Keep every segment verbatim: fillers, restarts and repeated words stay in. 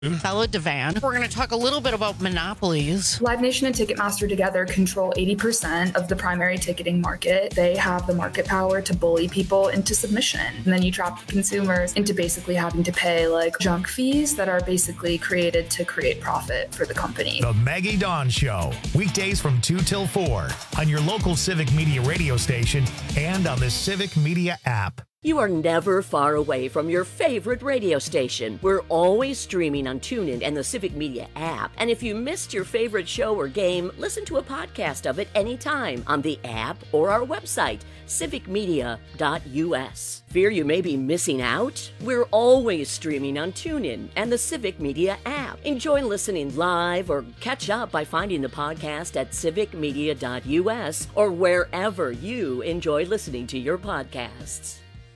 Bella Devan. We're going to talk a little bit about monopolies. Live Nation and Ticketmaster together control eighty percent of the primary ticketing market. They have the market power to bully people into submission. And then you trap consumers into basically having to pay like junk fees that are basically created to create profit for the company. The Maggie Dawn Show, weekdays from two till four on your local Civic Media radio station and on the Civic Media app. You are never far away from your favorite radio station. We're always streaming on TuneIn and the Civic Media app. And if you missed your favorite show or game, listen to a podcast of it anytime on the app or our website, civic media dot u s. Fear you may be missing out? We're always streaming on TuneIn and the Civic Media app. Enjoy listening live or catch up by finding the podcast at civic media dot u s or wherever you enjoy listening to your podcasts.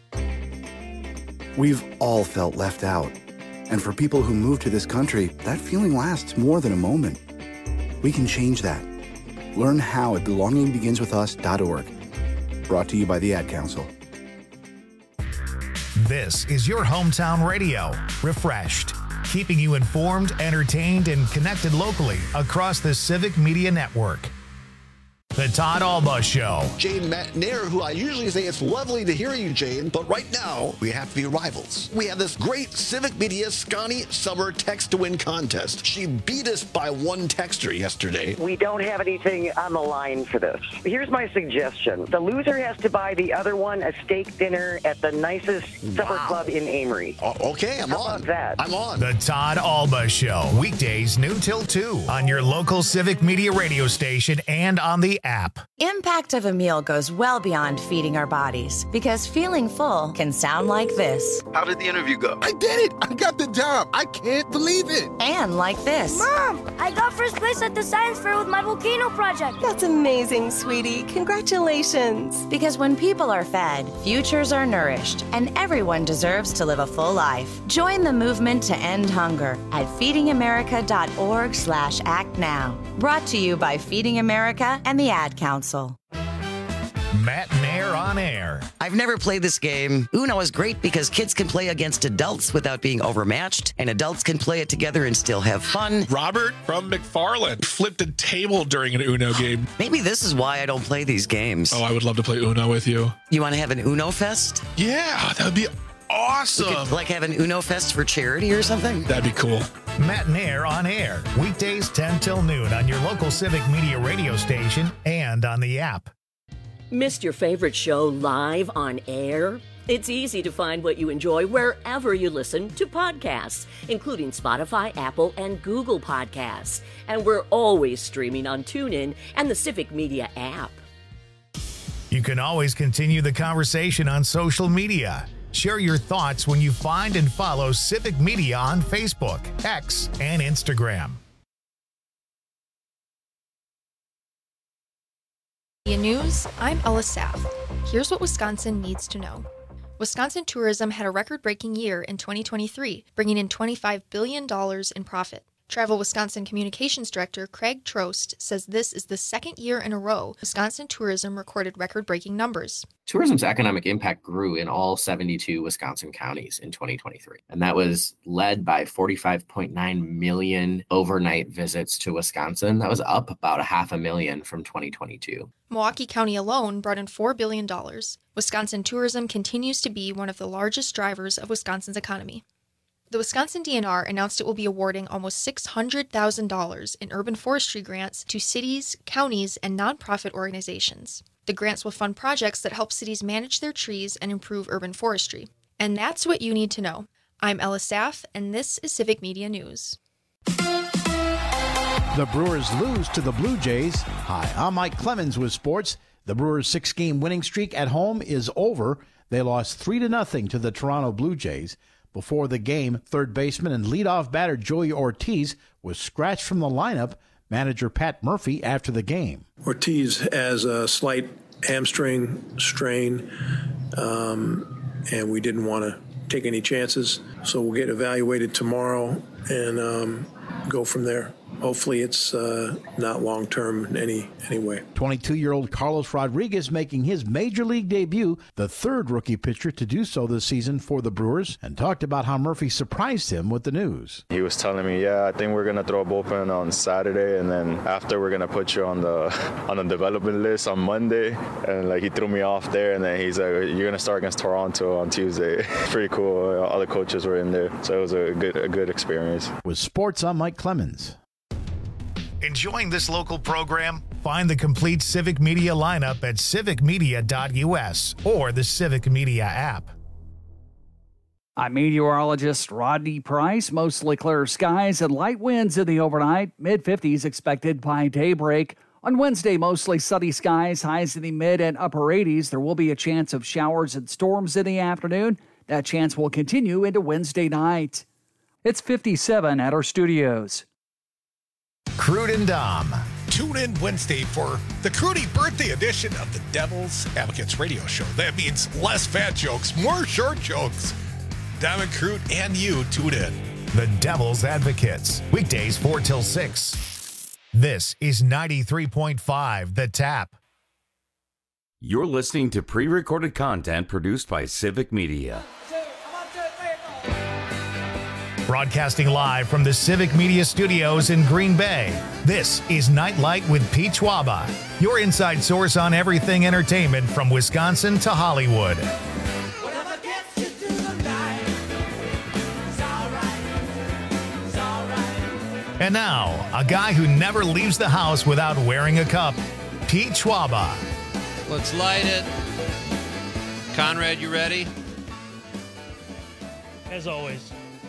We've all felt left out. And for people who move to this country, that feeling lasts more than a moment. We can change that. Learn how at belonging begins with us dot org. Brought to you by the Ad Council. This is your hometown radio, Refreshed, keeping you informed, entertained, and connected locally across the Civic Media Network. The Todd Alba Show. Jane Nair, who I usually say it's lovely to hear you, Jane, but right now we have to be rivals. We have this great Civic Media Scotty Summer Text to Win contest. She beat us by one texter yesterday. We don't have anything on the line for this. Here's my suggestion. The loser has to buy the other one a steak dinner at the nicest supper wow. club in Amory. Uh, okay, I'm How on. About that? I'm on. The Todd Alba Show, weekdays noon till two on your local Civic Media radio station and on the app. Impact of a meal goes well beyond feeding our bodies, because feeling full can sound like this. How did the interview go? I did it! I got the job! I can't believe it! And like this. Mom, I got first place at the science fair with my volcano project. That's amazing, sweetie. Congratulations. Because when people are fed, futures are nourished, and everyone deserves to live a full life. Join the movement to end hunger at feeding america dot org slash act now. Brought to you by Feeding America and the Ad Council. Matt Nair on air. I've never played this game. Uno is great because kids can play against adults without being overmatched, and adults can play it together and still have fun. Robert from McFarland flipped a table during an Uno game. Maybe this is why I don't play these games. Oh, I would love to play Uno with you. You want to have an Uno Fest? Yeah, that would be awesome. We could, like, have an Uno Fest for charity or something? That'd be cool. Matt Nair on air, weekdays ten till noon on your local Civic Media radio station and on the app. Missed your favorite show live on air? It's easy to find what you enjoy wherever you listen to podcasts, including Spotify, Apple, and Google Podcasts. And we're always streaming on TuneIn and the Civic Media app. You can always continue the conversation on social media. Share your thoughts when you find and follow Civic Media on Facebook, X, and Instagram. News, I'm Ella Saff. Here's what Wisconsin needs to know. Wisconsin tourism had a record-breaking year in twenty twenty-three, bringing in twenty-five billion dollars in profit. Travel Wisconsin Communications Director Craig Trost says this is the second year in a row Wisconsin tourism recorded record-breaking numbers. Tourism's economic impact grew in all seventy-two Wisconsin counties in twenty twenty-three, and that was led by forty-five point nine million overnight visits to Wisconsin. That was up about a half a million from twenty twenty-two. Milwaukee County alone brought in four billion dollars. Wisconsin tourism continues to be one of the largest drivers of Wisconsin's economy. The Wisconsin D N R announced it will be awarding almost six hundred thousand dollars in urban forestry grants to cities, counties, and nonprofit organizations. The grants will fund projects that help cities manage their trees and improve urban forestry. And that's what you need to know. I'm Ella Saff, and this is Civic Media News. The Brewers lose to the Blue Jays. Hi, I'm Mike Clemens with sports. The Brewers' six-game winning streak at home is over. They lost three to nothing to the Toronto Blue Jays. Before the game, third baseman and leadoff batter Joey Ortiz was scratched from the lineup. Manager Pat Murphy after the game. Ortiz has a slight hamstring strain, um, and we didn't want to take any chances. So we'll get evaluated tomorrow, and um, go from there. Hopefully it's uh, not long-term in any, any way. twenty-two-year-old Carlos Rodriguez making his major league debut, the third rookie pitcher to do so this season for the Brewers, and talked about how Murphy surprised him with the news. He was telling me, yeah, I think we're going to throw a bullpen on Saturday, and then after we're going to put you on the on the development list on Monday. And like he threw me off there, and then he's like, you're going to start against Toronto on Tuesday. Pretty cool. All the coaches were in there, so it was a good, a good experience. With sports, I'm Mike Clemens. Enjoying this local program? Find the complete Civic Media lineup at civic media dot u s or the Civic Media app. I'm meteorologist Rodney Price. Mostly clear skies and light winds in the overnight. mid fifties expected by daybreak. On Wednesday, mostly sunny skies, highs in the mid and upper eighties. There will be a chance of showers and storms in the afternoon. That chance will continue into Wednesday night. It's fifty-seven at our studios. Crude and Dom. Tune in Wednesday for the Crudy birthday edition of the Devil's Advocates radio show. That means less fat jokes, more short jokes. Dom and Crude and you tune in. The Devil's Advocates. Weekdays four till six. This is ninety-three point five The Tap. You're listening to pre-recorded content produced by Civic Media. Broadcasting live from the Civic Media Studios in Green Bay, this is Nightlight with Pete Schwaba, your inside source on everything entertainment from Wisconsin to Hollywood. And now, a guy who never leaves the house without wearing a cup, Pete Schwaba. Let's light it. Conrad, you ready? As always.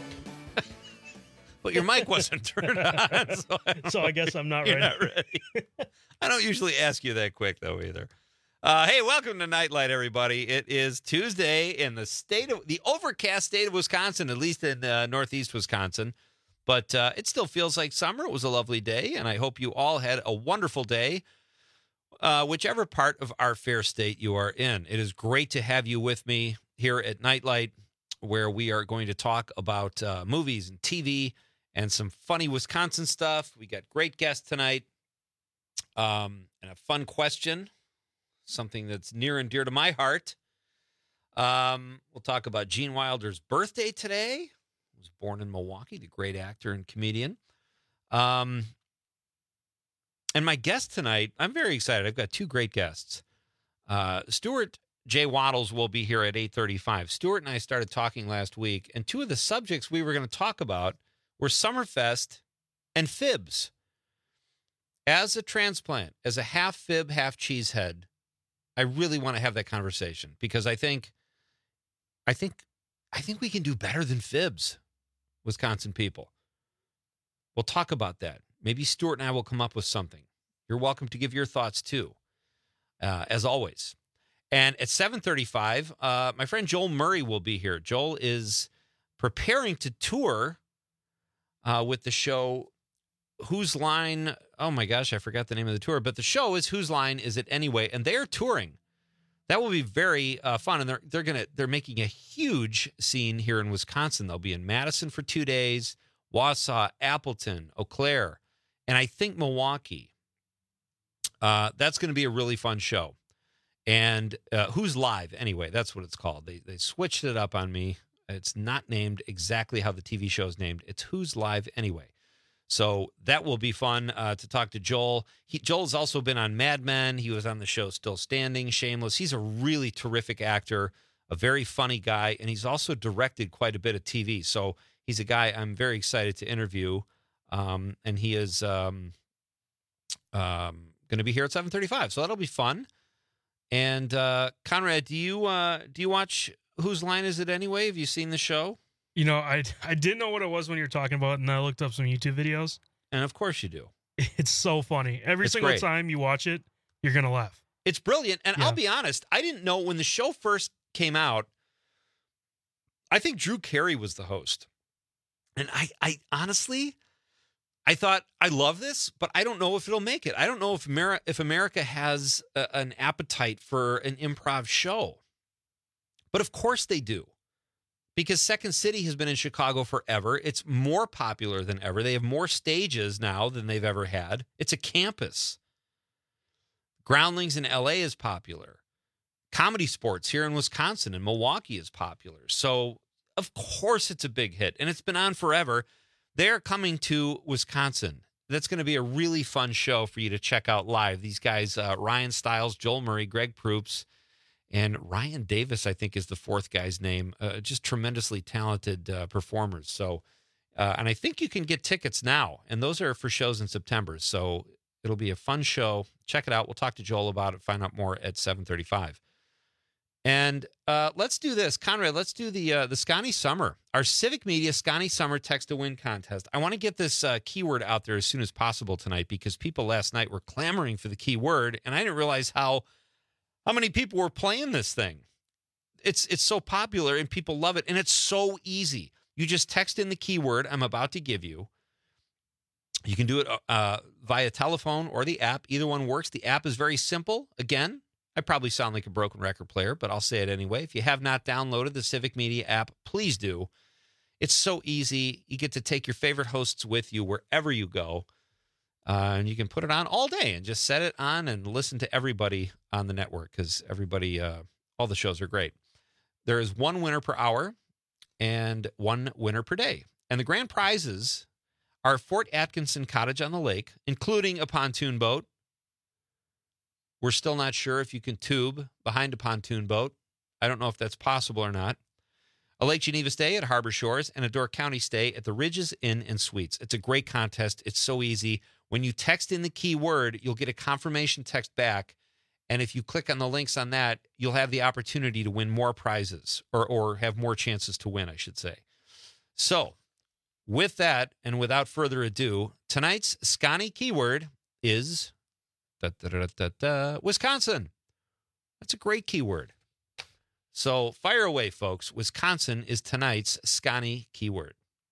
But your mic wasn't turned on. So I, so I guess I'm not You're ready. not ready. I don't usually ask you that quick, though, either. Uh, hey, welcome to Nightlight, everybody. It is Tuesday in the state of the overcast state of Wisconsin, at least in uh, northeast Wisconsin. But uh, it still feels like summer. It was a lovely day, and I hope you all had a wonderful day, uh, whichever part of our fair state you are in. It is great to have you with me here at Nightlight, where we are going to talk about uh, movies and T V and some funny Wisconsin stuff. We got great guests tonight, um, and a fun question, something that's near and dear to my heart. Um, we'll talk about Gene Wilder's birthday today. He was born in Milwaukee, the great actor and comedian. Um, and my guest tonight, I'm very excited. I've got two great guests. Uh, Stuart J. Waddles will be here at eight thirty-five. Stuart and I started talking last week, and two of the subjects we were going to talk about were Summerfest and fibs. As a transplant, as a half fib, half cheesehead, I really want to have that conversation because I think, I think, I think we can do better than fibs, Wisconsin people. We'll talk about that. Maybe Stuart and I will come up with something. You're welcome to give your thoughts too, uh, as always. And at seven thirty-five, uh, my friend Joel Murray will be here. Joel is preparing to tour Uh, with the show, Whose Line? Oh my gosh, I forgot the name of the tour. But the show is Whose Line Is It Anyway? And they are touring. That will be very uh, fun. And they're they're gonna they're making a huge scene here in Wisconsin. They'll be in Madison for two days, Wausau, Appleton, Eau Claire, and I think Milwaukee. Uh, that's going to be a really fun show. And uh, Who's Live Anyway? That's what it's called. They they switched it up on me. It's not named exactly how the T V show is named. It's Who's Live Anyway. So that will be fun uh, to talk to Joel. He, Joel's also been on Mad Men. He was on the show Still Standing, Shameless. He's a really terrific actor, a very funny guy, and he's also directed quite a bit of T V. So he's a guy I'm very excited to interview, um, and he is um, um, going to be here at seven thirty-five. So that'll be fun. And uh, Conrad, do you uh, do you watch Whose Line Is It Anyway? Have you seen the show? You know, I I didn't know what it was when you were talking about it, and I looked up some YouTube videos. And of course you do. It's so funny. Every It's single great. time you watch it, you're going to laugh. It's brilliant. And Yeah. I'll be honest, I didn't know when the show first came out, I think Drew Carey was the host. And I, I honestly, I thought, I love this, but I don't know if it'll make it. I don't know if America, if America has a, an appetite for an improv show. But of course they do. because Second City has been in Chicago forever. It's more popular than ever. They have more stages now than they've ever had. It's a campus. Groundlings in L A is popular. Comedy Sports here in Wisconsin and Milwaukee is popular. So, of course, it's a big hit, and it's been on forever. They're coming to Wisconsin. That's going to be a really fun show for you to check out live. These guys, uh, Ryan Stiles, Joel Murray, Greg Proops, and Ryan Davis, I think, is the fourth guy's name. Uh, just tremendously talented uh, performers. So, uh, and I think you can get tickets now, and those are for shows in September. So it'll be a fun show. Check it out. We'll talk to Joel about it. Find out more at seven thirty-five. And uh, let's do this, Conrad. Let's do the uh, the Scotty Summer, our Civic Media Scotty Summer Text to Win contest. I want to get this uh, keyword out there as soon as possible tonight because people last night were clamoring for the keyword, and I didn't realize how how many people were playing this thing. It's it's so popular and people love it, and it's so easy. You just text in the keyword I'm about to give you. You can do it uh, via telephone or the app. Either one works. The app is very simple. Again, I probably sound like a broken record player, but I'll say it anyway. If you have not downloaded the Civic Media app, please do. It's so easy. You get to take your favorite hosts with you wherever you go, uh, and you can put it on all day and just set it on and listen to everybody on the network because everybody, uh, all the shows are great. There is one winner per hour and one winner per day. And the grand prizes are Fort Atkinson Cottage on the Lake, including a pontoon boat. We're still not sure if you can tube behind a pontoon boat. I don't know if that's possible or not. A Lake Geneva stay at Harbor Shores and a Door County stay at the Ridges Inn and Suites. It's a great contest. It's so easy. When you text in the keyword, you'll get a confirmation text back. And if you click on the links on that, you'll have the opportunity to win more prizes or, or have more chances to win, I should say. So with that, and without further ado, tonight's Scotty keyword is Da, da, da, da, da, Wisconsin. That's a great keyword. So fire away, folks. Wisconsin is tonight's Scotty keyword.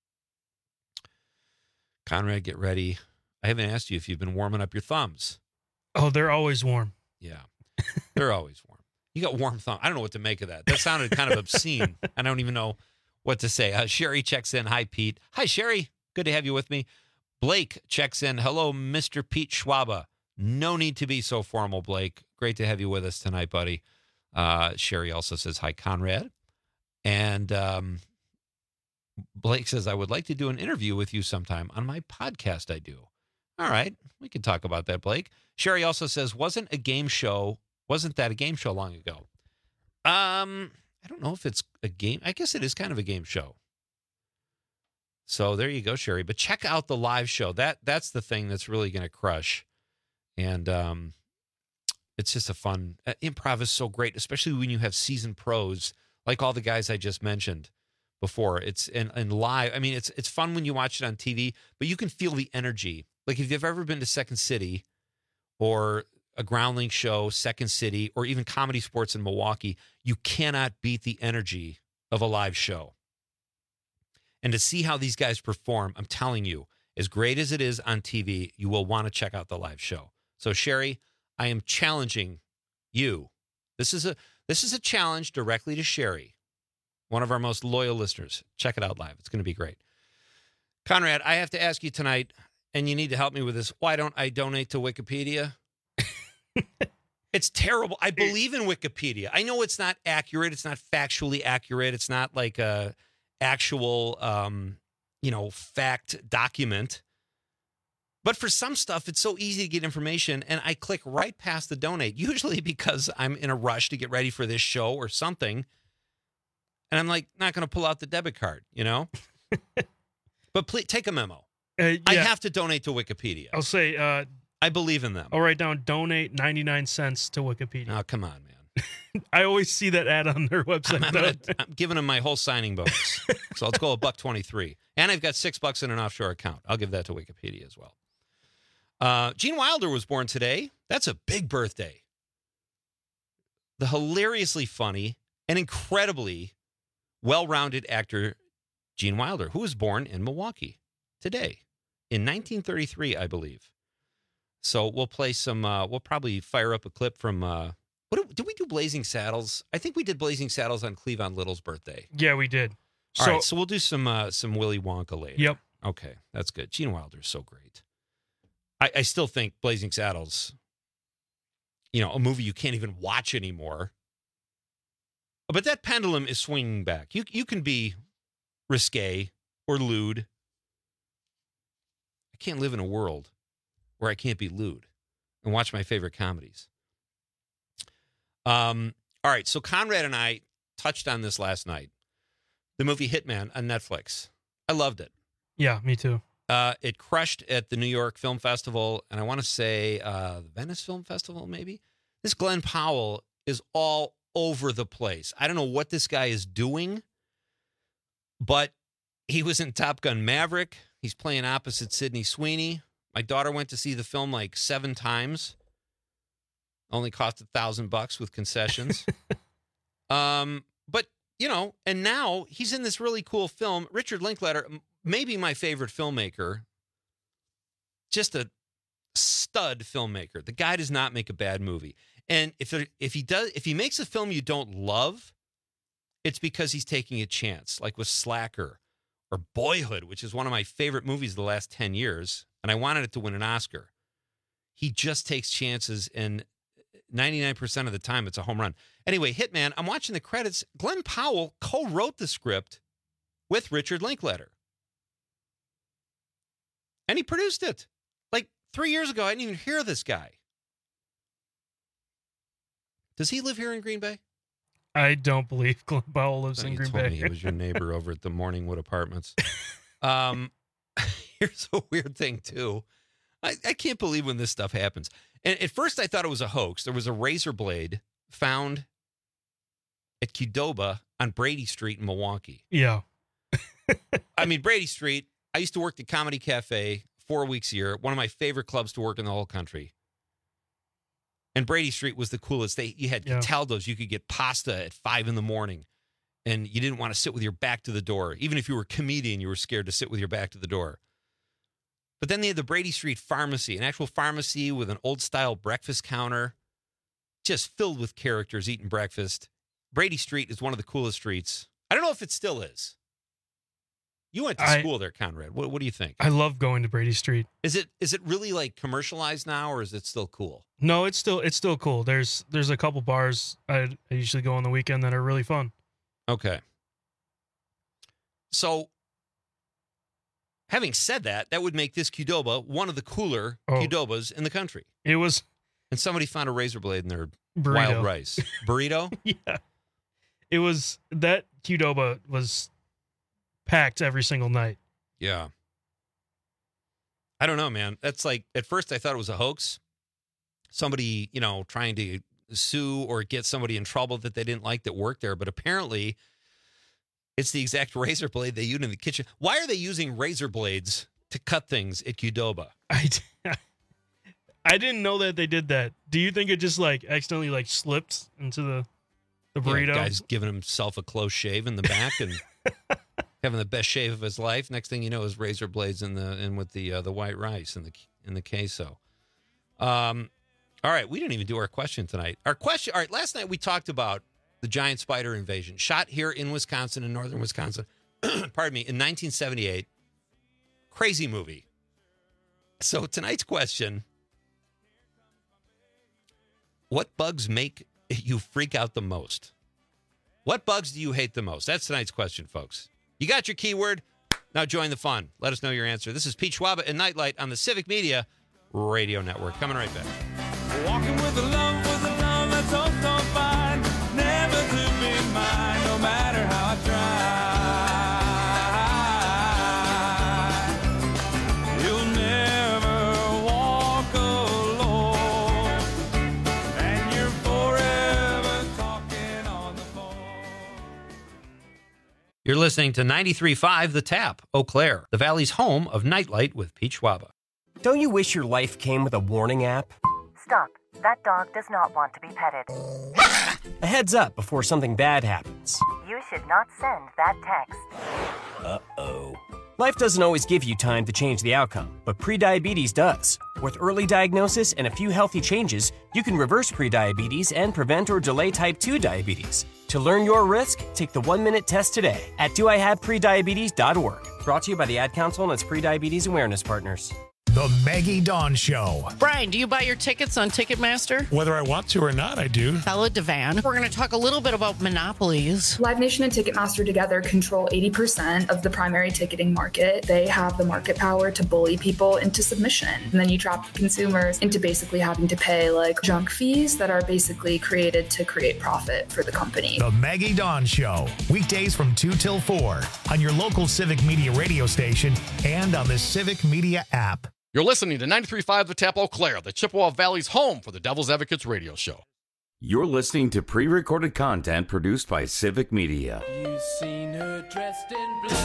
Conrad, get ready. I haven't asked you if you've been warming up your thumbs. Oh, they're always warm. Yeah, they're always warm. You got warm thumbs. I don't know what to make of that. That sounded kind of obscene. I don't even know what to say. Uh, Sherry checks in. Hi, Pete. Hi, Sherry. Good to have you with me. Blake checks in. Hello, Mister Pete Schwaba. No need to be so formal, Blake. Great to have you with us tonight, buddy. Uh, Sherry also says, hi, Conrad. And um, Blake says, I would like to do an interview with you sometime on my podcast I do. All right. We can talk about that, Blake. Sherry also says, wasn't a game show, wasn't that a game show long ago? Um, I don't know if it's a game. I guess it is kind of a game show. So there you go, Sherry. But check out the live show. That That's the thing that's really going to crush. And um, it's just a fun, uh, improv is so great, especially when you have seasoned pros, like all the guys I just mentioned before. It's and, and live. I mean, it's it's fun when you watch it on T V, but you can feel the energy. Like if you've ever been to Second City or a Groundling show, Second City, or even Comedy Sports in Milwaukee, you cannot beat the energy of a live show. And to see how these guys perform, I'm telling you, as great as it is on T V, you will want to check out the live show. So, Sherry, I am challenging you. This is a this is a challenge directly to Sherry, one of our most loyal listeners. Check it out live. It's going to be great. Conrad, I have to ask you tonight, and you need to help me with this. Why don't I donate to Wikipedia? It's terrible. I believe in Wikipedia. I know it's not accurate. It's not factually accurate. It's not like a actual, um, you know, fact document. But for some stuff, it's so easy to get information, and I click right past the donate, usually because I'm in a rush to get ready for this show or something, and I'm like, not going to pull out the debit card, you know? But please, take a memo. Uh, yeah. I have to donate to Wikipedia. I'll say... Uh, I believe in them. I'll write down donate ninety-nine cents to Wikipedia. Oh, come on, man. I always see that ad on their website. I'm, I'm, gonna, I'm giving them my whole signing bonus. So let's go a buck twenty-three. And I've got six bucks in an offshore account. I'll give that to Wikipedia as well. Uh, Gene Wilder was born today. That's a big birthday. The hilariously funny and incredibly well-rounded actor Gene Wilder, who was born in Milwaukee today in nineteen thirty-three, I believe. So we'll play some, uh, we'll probably fire up a clip from, uh, what did, did we do Blazing Saddles? I think we did Blazing Saddles on Cleavon Little's birthday. Yeah, we did. All So- right, so we'll do some uh, some Willy Wonka later. Yep. Okay, that's good. Gene Wilder's so great. I, I still think Blazing Saddles, you know, a movie you can't even watch anymore. But that pendulum is swinging back. You you can be risque or lewd. I can't live in a world where I can't be lewd and watch my favorite comedies. Um. All right, so Conrad and I touched on this last night. The movie Hitman on Netflix. I loved it. Yeah, me too. Uh, it crushed at the New York Film Festival, and I want to say uh, the Venice Film Festival, maybe. This Glenn Powell is all over the place. I don't know what this guy is doing, but he was in Top Gun Maverick. He's playing opposite Sydney Sweeney. My daughter went to see the film like seven times. Only cost a thousand bucks with concessions. um, but, you know, and now he's in this really cool film. Richard Linklater, maybe my favorite filmmaker, just a stud filmmaker. The guy does not make a bad movie. And if there, if he does, if he makes a film you don't love, it's because he's taking a chance, like with Slacker or Boyhood, which is one of my favorite movies of the last ten years, and I wanted it to win an Oscar. He just takes chances, and ninety-nine percent of the time it's a home run. Anyway, Hitman, I'm watching the credits. Glenn Powell co-wrote the script with Richard Linklater. And he produced it. Like three years ago, I didn't even hear of this guy. Does he live here in Green Bay? I don't believe Glenn Powell lives Oh, in you Green told Bay. me he was your neighbor over at the Morningwood Apartments. Um, here's a weird thing, too. I, I can't believe when this stuff happens. And at first, I thought it was a hoax. There was a razor blade found at Qdoba on Brady Street in Milwaukee. Yeah. I mean, Brady Street, I used to work at Comedy Cafe four weeks a year, one of my favorite clubs to work in the whole country. And Brady Street was the coolest. They You had Yeah. Cataldo's. You could get pasta at five in the morning, and you didn't want to sit with your back to the door. Even if you were a comedian, you were scared to sit with your back to the door. But then they had the Brady Street Pharmacy, an actual pharmacy with an old-style breakfast counter, just filled with characters eating breakfast. Brady Street is one of the coolest streets. I don't know if it still is. You went to I- school there, Conrad. What, what do you think? I love going to Brady Street. Is it is it really like commercialized now, or is it still cool? No, it's still it's still cool. There's there's a couple bars I, I usually go on the weekend that are really fun. Okay. So, having said that, that would make this Qdoba one of the cooler Oh. Qdobas in the country. It was And somebody found a razor blade in their Burrito. wild rice. Burrito? yeah. It was that Qdoba was packed every single night. Yeah. I don't know, man. That's like, at first I thought it was a hoax. Somebody, you know, trying to sue or get somebody in trouble that they didn't like that worked there. But apparently it's the exact razor blade they used in the kitchen. Why are they using razor blades to cut things at Qdoba? I, I didn't know that they did that. Do you think it just like accidentally like slipped into the the Yeah, burrito? guy's giving himself a close shave in the back and having the best shave of his life. Next thing you know, is razor blades in the in with the uh, the white rice and the in the queso. Um, all right, we didn't even do our question tonight. Our question. All right, last night we talked about the giant spider invasion, shot here in Wisconsin, in northern Wisconsin. Pardon me, in nineteen seventy-eight. Crazy movie. So tonight's question: what bugs make you freak out the most? What bugs do you hate the most? That's tonight's question, folks. You got your keyword. Now join the fun. Let us know your answer. This is Pete Schwaba and Nightlight on the Civic Media Radio Network. Coming right back. Walking with a love, with a love that's so, so fine. Never to be mine, no matter how I try. You'll never walk alone. And you're forever talking on the phone. You're listening to ninety-three point five The Tap, Eau Claire, the Valley's home of Nightlight with Pete Schwaba. Don't you wish your life came with a warning app? Stop. That dog does not want to be petted. A heads up before something bad happens. You should not send that text. Uh-oh. Life doesn't always give you time to change the outcome, but prediabetes does. With early diagnosis and a few healthy changes, you can reverse prediabetes and prevent or delay type two diabetes. To learn your risk, take the one-minute test today at do I have prediabetes dot org. Brought to you by the Ad Council and its prediabetes awareness partners. The Maggie Dawn Show. Brian, do you buy your tickets on Ticketmaster? Whether I want to or not, I do. Bella Devan. We're going to talk a little bit about monopolies. Live Nation and Ticketmaster together control eighty percent of the primary ticketing market. They have the market power to bully people into submission. And then you trap consumers into basically having to pay like junk fees that are basically created to create profit for the company. The Maggie Dawn Show. Weekdays from two till four on your local Civic Media radio station and on the Civic Media app. You're listening to ninety-three point five The Tap Eau Claire, the Chippewa Valley's home for the Devil's Advocates radio show. You're listening to pre-recorded content produced by Civic Media. You seen her dressed in blue.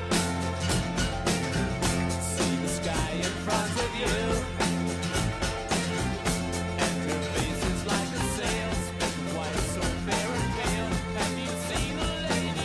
See the sky in front of you. And her face is like a sail, spinning white, so fair and pale. Have you seen a lady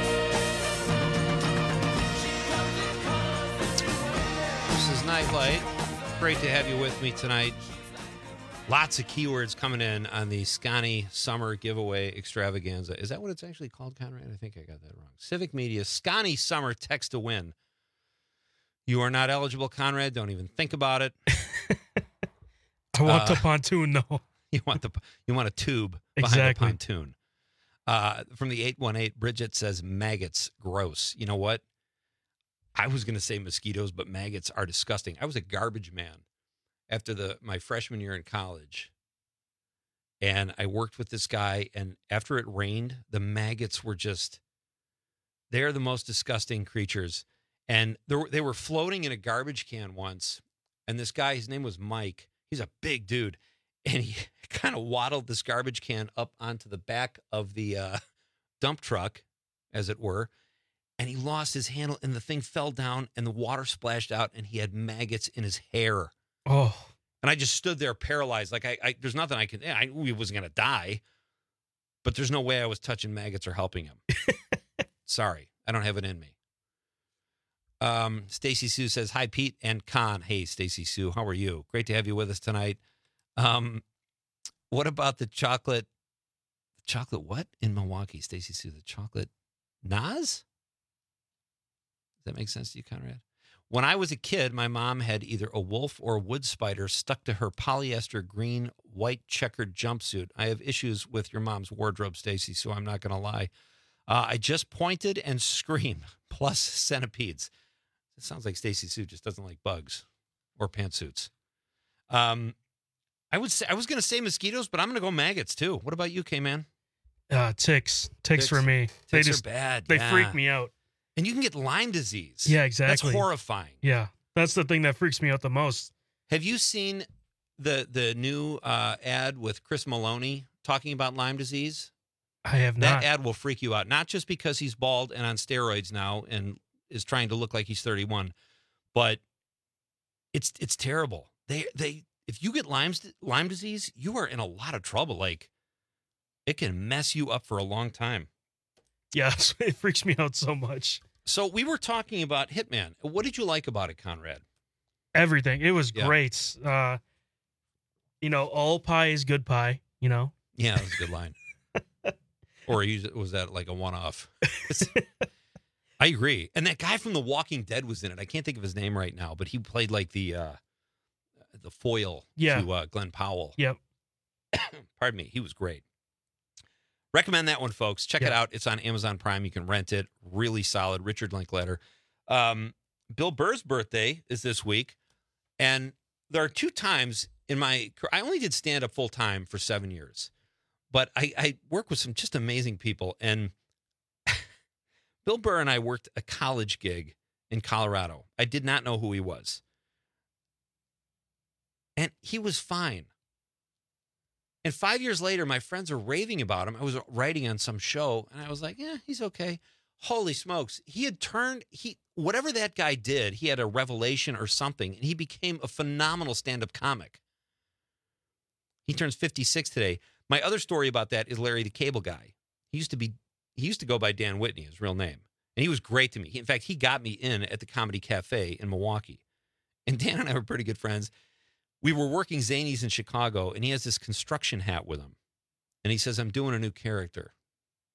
This is Nightlight. Great to have you with me tonight. Lots of keywords coming in on the Scani Summer Giveaway Extravaganza. Is that what it's actually called, Conrad? I think I got that wrong. Civic Media, Scani Summer Text to Win. You are not eligible, Conrad. Don't even think about it. I want Uh, the pontoon, though. You want the you want a tube behind Exactly. the pontoon. Uh, from the eight one eight, Bridget says maggots, gross. You know what? I was going to say mosquitoes, but maggots are disgusting. I was a garbage man after the my freshman year in college, and I worked with this guy, and after it rained, the maggots were just, they're the most disgusting creatures. And they were, they were floating in a garbage can once, and this guy, his name was Mike. He's a big dude, and he kind of waddled this garbage can up onto the back of the uh, dump truck, as it were, and he lost his handle, and the thing fell down, and the water splashed out, and he had maggots in his hair. Oh. And I just stood there paralyzed. Like, I, I there's nothing I could, I knew he wasn't going to die, but there's no way I was touching maggots or helping him. Sorry, I don't have it in me. Um, Stacy Sue says, hi, Pete and Con. Hey, Stacy Sue, how are you? Great to have you with us tonight. Um, what about the chocolate, chocolate what in Milwaukee, Stacy Sue? The chocolate Nas? Does that make sense to you, Conrad? When I was a kid, my mom had either a wolf or a wood spider stuck to her polyester green, white checkered jumpsuit. I have issues with your mom's wardrobe, Stacy, so I'm not going to lie. Uh, I just pointed and screamed, plus centipedes. It sounds like Stacy Sue just doesn't like bugs or pantsuits. Um, I would say I was going to say mosquitoes, but I'm going to go maggots too. What about you, K-Man? Uh, ticks. ticks. Ticks. for me. they Ticks are just bad, They yeah. freak me out. And you can get Lyme disease. Yeah, exactly. That's horrifying. Yeah, that's the thing that freaks me out the most. Have you seen the the new uh, ad with Chris Maloney talking about Lyme disease? I have That not. ad will freak you out, not just because he's bald and on steroids now and is trying to look like he's thirty-one, but it's it's terrible. They they if you get Lyme's, Lyme disease, you are in a lot of trouble. Like, it can mess you up for a long time. Yeah, it freaks me out so much. So we were talking about Hitman. What did you like about it, Conrad? Everything. It was Yeah. great. Uh, you know, all pie is good pie, you know? Yeah, that was a good line. Or you- was that like a one-off? I agree. And that guy from The Walking Dead was in it. I can't think of his name right now, but he played like the uh, the foil Yeah. to uh, Glenn Powell. Yep. Pardon me. He was great. Recommend that one, folks. Check it Yeah. out. It's on Amazon Prime. You can rent it. Really solid. Richard Linklater. Um, Bill Burr's birthday is this week. And there are two times in my career. I only did stand-up full-time for seven years. But I, I work with some just amazing people. And Bill Burr and I worked a college gig in Colorado. I did not know who he was. And he was fine. And five years later, my friends are raving about him. I was writing on some show, and I was like, yeah, he's okay. Holy smokes. He had turned, he whatever that guy did, he had a revelation or something, and he became a phenomenal stand-up comic. He turns fifty-six today. My other story about that is Larry the Cable Guy. He used to be, he used to go by Dan Whitney, his real name. And he was great to me. He, in fact, he got me in at the Comedy Cafe in Milwaukee. And Dan and I were pretty good friends. We were working Zanies in Chicago, and he has this construction hat with him. And he says, I'm doing a new character.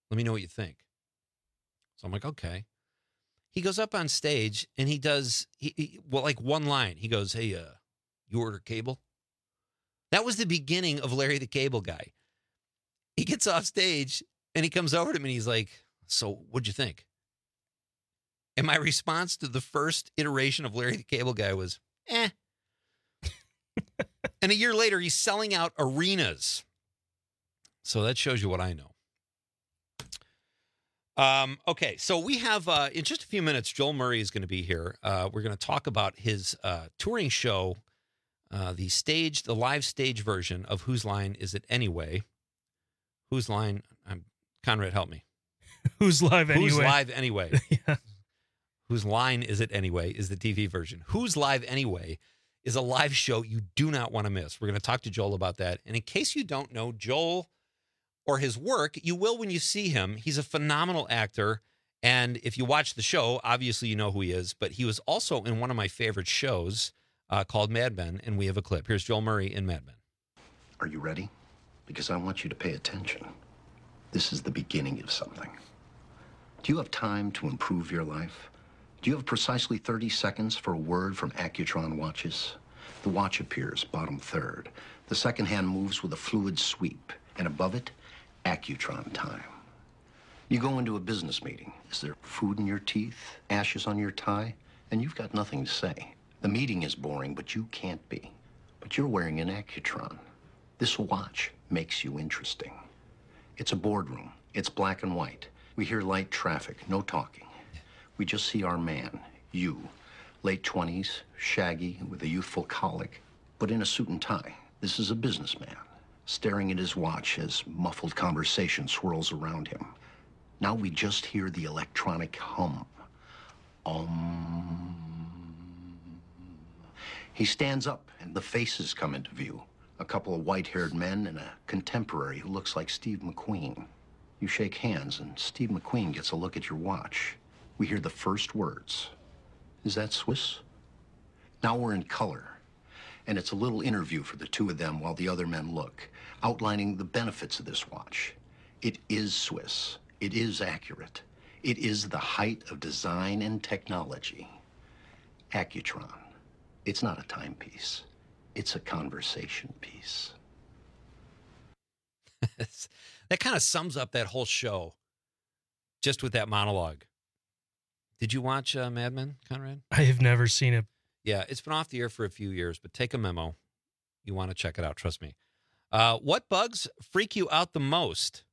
Let me know what you think. So I'm like, okay. He goes up on stage and he does, he, he, well, like one line. He goes, hey, uh, you order cable? That was the beginning of Larry the Cable Guy. He gets off stage and he comes over to me and he's like, so what'd you think? And my response to the first iteration of Larry the Cable Guy was, eh. And a year later, he's selling out arenas. So that shows you what I know. Um, okay, so we have, uh, in just a few minutes, Joel Murray is going to be here. Uh, we're going to talk about his uh, touring show, uh, the stage, the live stage version of Whose Line Is It Anyway? Whose Line, um, Conrad, help me. Whose Live Anyway? Whose Live Anyway? Yeah. Whose Line Is It Anyway is the T V version. Whose Live Anyway is a live show you do not want to miss. We're going to talk to Joel about that. And in case you don't know Joel or his work, you will when you see him. He's a phenomenal actor. And if you watch the show, obviously you know who he is. But he was also in one of my favorite shows uh, called Mad Men. And we have a clip. Here's Joel Murray in Mad Men. Are you ready? Because I want you to pay attention. This is the beginning of something. Do you have time to improve your life? Do you have precisely thirty seconds for a word from Accutron watches? The watch appears bottom third. The second hand moves with a fluid sweep. And above it, Accutron time. You go into a business meeting. Is there food in your teeth? Ashes on your tie? And you've got nothing to say. The meeting is boring, but you can't be. But you're wearing an Accutron. This watch makes you interesting. It's a boardroom. It's black and white. We hear light traffic, no talking. We just see our man, you, late twenties, shaggy, with a youthful colic, but in a suit and tie. This is a businessman, staring at his watch as muffled conversation swirls around him. Now we just hear the electronic hum. Um. He stands up, and the faces come into view. A couple of white-haired men and a contemporary who looks like Steve McQueen. You shake hands, and Steve McQueen gets a look at your watch. We hear the first words. Is that Swiss? Now we're in color, and it's a little interview for the two of them while the other men look, outlining the benefits of this watch. It is Swiss. It is accurate. It is the height of design and technology. Accutron. It's not a timepiece. It's a conversation piece. That kind of sums up that whole show just with that monologue. Did you watch uh, Mad Men, Conrad? I have never seen it. Yeah, it's been off the air for a few years, but take a memo. You want to check it out, trust me. Uh, what bugs freak you out the most?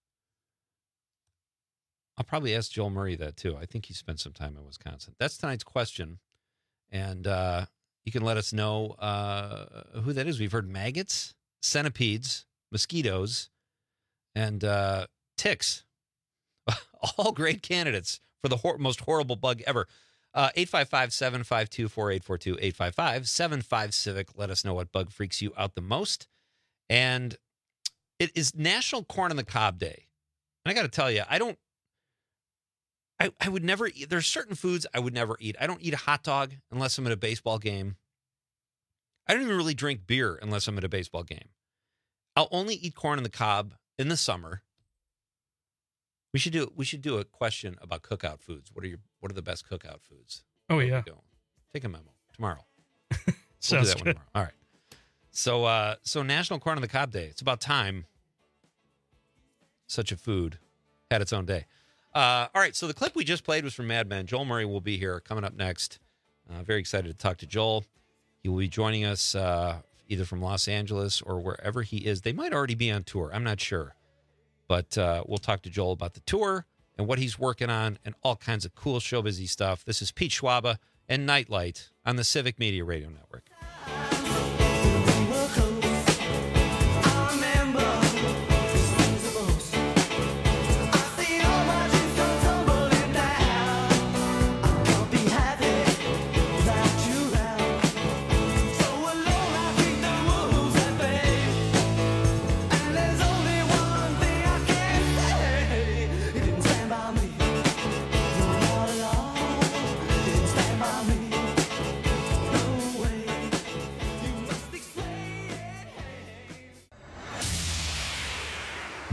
I'll probably ask Joel Murray that, too. I think he spent some time in Wisconsin. That's tonight's question, and uh, you can let us know uh, who that is. We've heard maggots, centipedes, mosquitoes, and uh, ticks. All great candidates for the hor- most horrible bug ever. Uh, eight five five, seven five two, four eight four two, eight five five, seven five Civic. Let us know what bug freaks you out the most. And it is National Corn on the Cob Day. And I got to tell you, I don't, I, I would never eat, there's certain foods I would never eat. I don't eat a hot dog unless I'm at a baseball game. I don't even really drink beer unless I'm at a baseball game. I'll only eat corn on the cob in the summer. We should do we should do a question about cookout foods. What are your what are the best cookout foods? Oh Where yeah. we go? Take a memo tomorrow. Sounds we'll do that one good. tomorrow. All right. So uh, so National Corn on the Cob Day. It's about time such a food had its own day. Uh, all right. So the clip we just played was from Mad Men. Joel Murray will be here coming up next. Uh, very excited to talk to Joel. He will be joining us uh, either from Los Angeles or wherever he is. They might already be on tour. I'm not sure. But uh, we'll talk to Joel about the tour and what he's working on and all kinds of cool show busy stuff. This is Pete Schwaba and Nightlight on the Civic Media Radio Network.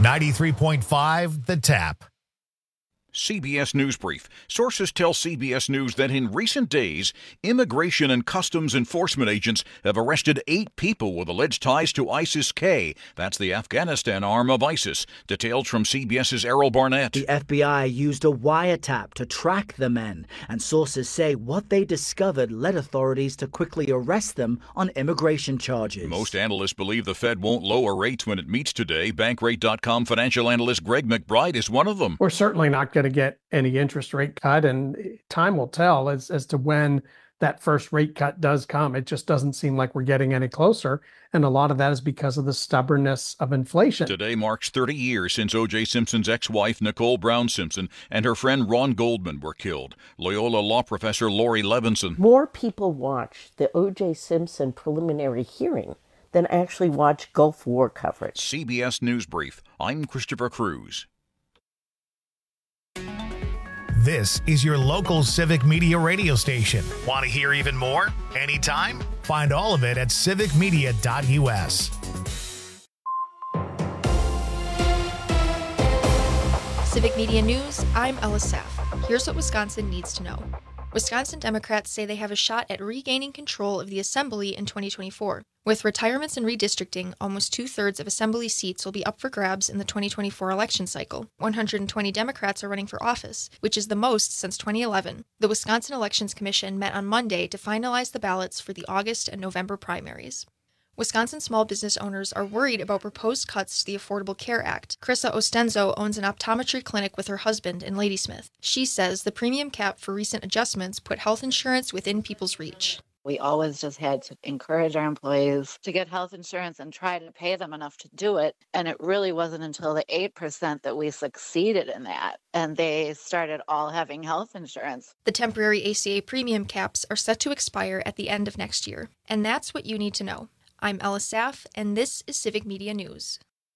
ninety-three point five The Tap. C B S News Brief. Sources tell C B S News that in recent days, Immigration and Customs Enforcement agents have arrested eight people with alleged ties to ISIS-K. That's the Afghanistan arm of ISIS. Details from CBS's Errol Barnett. The F B I used a wiretap to track the men, and sources say what they discovered led authorities to quickly arrest them on immigration charges. Most analysts believe the Fed won't lower rates when it meets today. Bankrate dot com financial analyst Greg McBride is one of them. We're certainly not going to get any interest rate cut, and time will tell as, as to when that first rate cut does come. It just doesn't seem like we're getting any closer, and a lot of that is because of the stubbornness of inflation. Today marks thirty years since O J Simpson's ex-wife Nicole Brown Simpson and her friend Ron Goldman were killed. Loyola law professor Lori Levinson. More people watch the O J Simpson preliminary hearing than actually watch Gulf War coverage. C B S News Brief. I'm Christopher Cruz. This is your local Civic Media radio station. Want to hear even more? Anytime? Find all of it at civic media dot u s. Civic Media News, I'm Ella Saff. Here's what Wisconsin needs to know. Wisconsin Democrats say they have a shot at regaining control of the Assembly in twenty twenty-four. With retirements and redistricting, almost two-thirds of Assembly seats will be up for grabs in the twenty twenty-four election cycle. one hundred twenty Democrats are running for office, which is the most since twenty eleven. The Wisconsin Elections Commission met on Monday to finalize the ballots for the August and November primaries. Wisconsin small business owners are worried about proposed cuts to the Affordable Care Act. Krissa Ostenzo owns an optometry clinic with her husband in Ladysmith. She says the premium cap for recent adjustments put health insurance within people's reach. We always just had to encourage our employees to get health insurance and try to pay them enough to do it. And it really wasn't until the eight percent that we succeeded in that. And they started all having health insurance. The temporary A C A premium caps are set to expire at the end of next year. And that's what you need to know. I'm Ella Saff, and this is Civic Media News.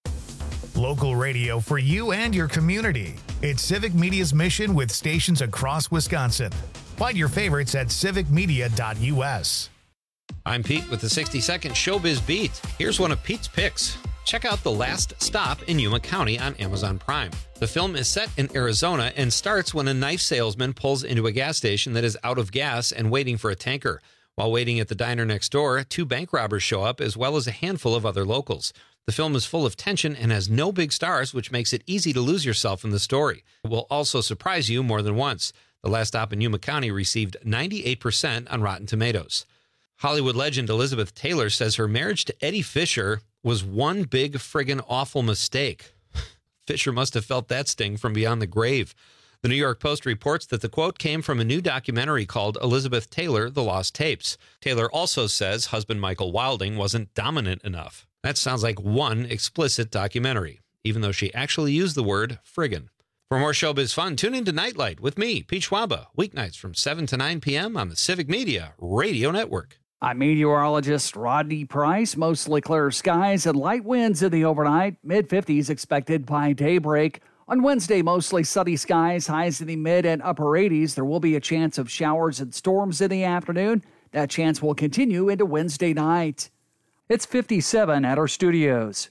Local radio for you and your community. It's Civic Media's mission with stations across Wisconsin. Find your favorites at civic media dot u s. I'm Pete with the sixty second Showbiz Beat. Here's one of Pete's picks. Check out The Last Stop in Yuma County on Amazon Prime. The film is set in Arizona and starts when a knife salesman pulls into a gas station that is out of gas and waiting for a tanker. While waiting at the diner next door, two bank robbers show up as well as a handful of other locals. The film is full of tension and has no big stars, which makes it easy to lose yourself in the story. It will also surprise you more than once. The Last Stop in Yuma County received ninety-eight percent on Rotten Tomatoes. Hollywood legend Elizabeth Taylor says her marriage to Eddie Fisher was one big friggin' awful mistake. Fisher must have felt that sting from beyond the grave. The New York Post reports that the quote came from a new documentary called Elizabeth Taylor, The Lost Tapes. Taylor also says husband Michael Wilding wasn't dominant enough. That sounds like one explicit documentary, even though she actually used the word friggin'. For more showbiz fun, tune in to Nightlight with me, Pete Schwaba, weeknights from seven to nine p.m. on the Civic Media Radio Network. I'm meteorologist Rodney Price. Mostly clear skies and light winds in the overnight. mid fifties expected by daybreak. On Wednesday, mostly sunny skies, highs in the mid and upper eighties. There will be a chance of showers and storms in the afternoon. That chance will continue into Wednesday night. It's fifty-seven at our studios.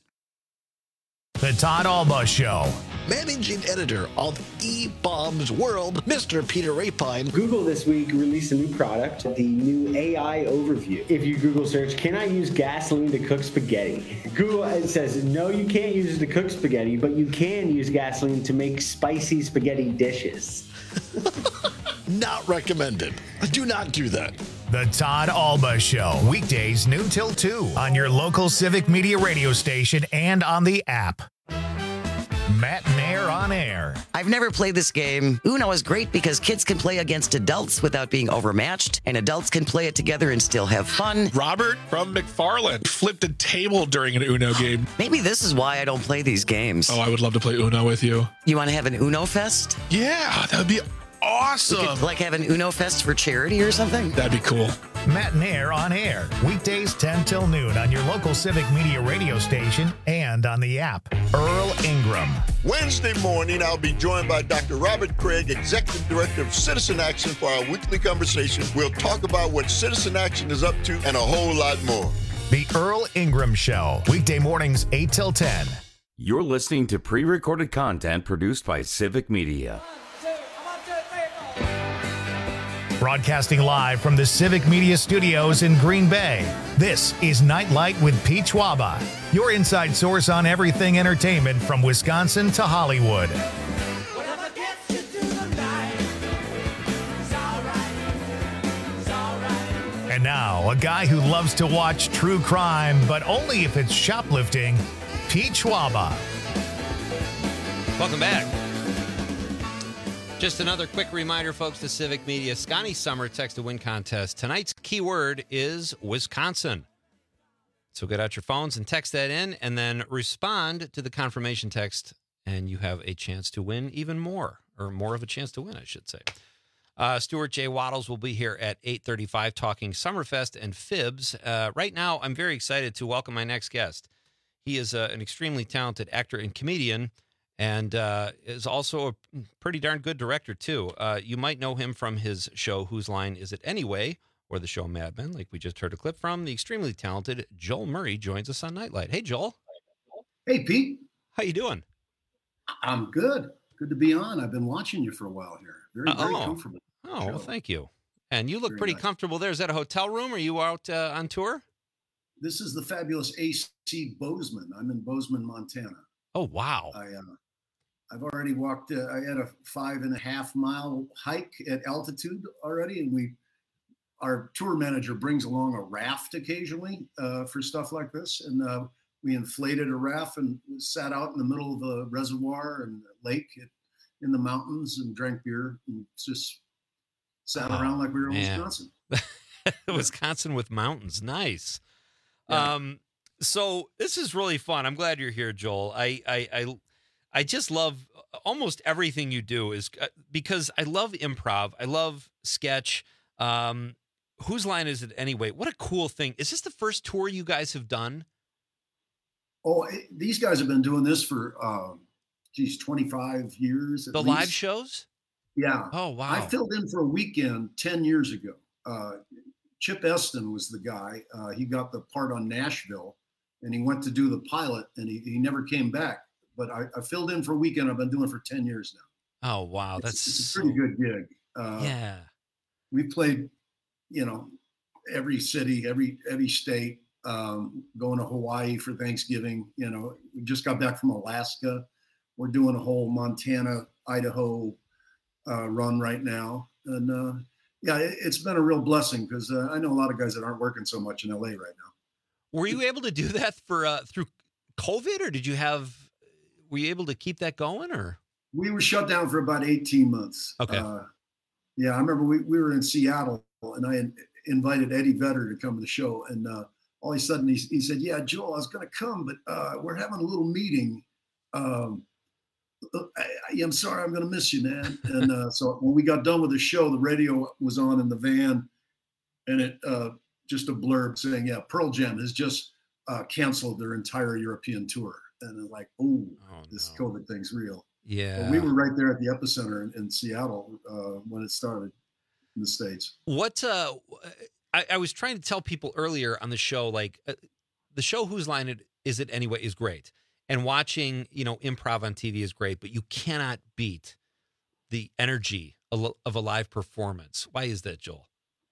The Todd Alba Show. Managing editor of eBaum's World, Mister Peter Rapine. Google this week released a new product, the new A I Overview. If you Google search, can I use gasoline to cook spaghetti? Google it says, no, you can't use it to cook spaghetti, but you can use gasoline to make spicy spaghetti dishes. Not recommended. Do not do that. The Todd Alba Show. Weekdays noon till two on your local Civic Media radio station and on the app. Matt Nair on air. I've never played this game. Uno is great because kids can play against adults without being overmatched, and adults can play it together and still have fun. Robert from McFarland flipped a table during an Uno game. Maybe this is why I don't play these games. Oh, I would love to play Uno with you. You want to have an Uno Fest? Yeah, that would be awesome. We could, like, have an Uno Fest for charity or something? That'd be cool. Matt Nair on air. Weekdays ten till noon on your local Civic Media radio station and on the app. Earl Ingram. Wednesday morning, I'll be joined by Doctor Robert Craig, Executive Director of Citizen Action, for our weekly conversation. We'll talk about what Citizen Action is up to and a whole lot more. The Earl Ingram Show. Weekday mornings eight till ten. You're listening to pre-recorded content produced by Civic Media. Broadcasting live from the Civic Media Studios in Green Bay, this is Nightlight with Pete Schwaba, your inside source on everything entertainment from Wisconsin to Hollywood. And now, a guy who loves to watch true crime, but only if it's shoplifting, Pete Schwaba. Welcome back. Just another quick reminder, folks, to Civic Media. Scotty Summer Text to Win contest. Tonight's keyword is Wisconsin. So get out your phones and text that in, and then respond to the confirmation text, and you have a chance to win even more, or more of a chance to win, I should say. Uh, Stuart J. Waddles will be here at eight thirty-five talking Summerfest and Fibs. Uh, right now, I'm very excited to welcome my next guest. He is uh, an extremely talented actor and comedian, and uh, is also a pretty darn good director, too. Uh, you might know him from his show, Whose Line Is It Anyway?, or the show Mad Men, like we just heard a clip from. The extremely talented Joel Murray joins us on Nightlight. Hey, Joel. Hey, Pete. How you doing? I'm good. Good to be on. I've been watching you for a while here. Very, Uh, very oh. comfortable. Oh, well, thank you. And you look Very pretty nice. comfortable there. Is that a hotel room? Or are you out uh, on tour? This is the fabulous A C Bozeman. I'm in Bozeman, Montana. Oh, wow. I, uh, I've already walked, uh, I had a five and a half mile hike at altitude already. And we, our tour manager brings along a raft occasionally uh, for stuff like this. And uh, we inflated a raft and sat out in the middle of a reservoir and a lake at, in the mountains and drank beer and just sat Oh, around like we were in man. Wisconsin. Wisconsin with mountains. Nice. Yeah. Um, so this is really fun. I'm glad you're here, Joel. I, I, I, I just love almost everything you do is uh, because I love improv. I love sketch. Um, whose line is it anyway? What a cool thing. Is this the first tour you guys have done? Oh, it- these guys have been doing this for, uh, geez, twenty-five years. At The least. live shows? Yeah. Oh, wow. I filled in for a weekend ten years ago. Uh, Chip Eston was the guy. Uh, he got the part on Nashville, and he went to do the pilot, and he, he never came back. But I, I filled in for a weekend. I've been doing it for ten years now. Oh, wow. It's, That's it's a so- pretty good gig. Uh, Yeah. We played, you know, every city, every every state. Um, going to Hawaii for Thanksgiving. You know, we just got back from Alaska. We're doing a whole Montana, Idaho uh, run right now, and uh, yeah, it, it's been a real blessing because uh, I know a lot of guys that aren't working so much in L A right now. Were you able to do that for uh, through COVID, or did you have? Were you able to keep that going, or? We were shut down for about eighteen months. Okay. Uh, yeah, I remember we, we were in Seattle, and I in- invited Eddie Vedder to come to the show, and uh, all of a sudden he, he said, "Yeah, Joel, I was going to come, but uh, we're having a little meeting. Um, I, I, I'm sorry, I'm going to miss you, man." And uh, so when we got done with the show, the radio was on in the van, and it uh, just a blurb saying, "Yeah, Pearl Jam has just uh, canceled their entire European tour." And I'm like, "Ooh, this COVID thing's real." Yeah. But we were right there at the epicenter in, in Seattle uh, when it started in the States. What uh, I, I was trying to tell people earlier on the show, like uh, the show Whose Line It Is It Anyway is great, and watching you know improv on T V is great, but you cannot beat the energy of of a live performance. Why is that, Joel?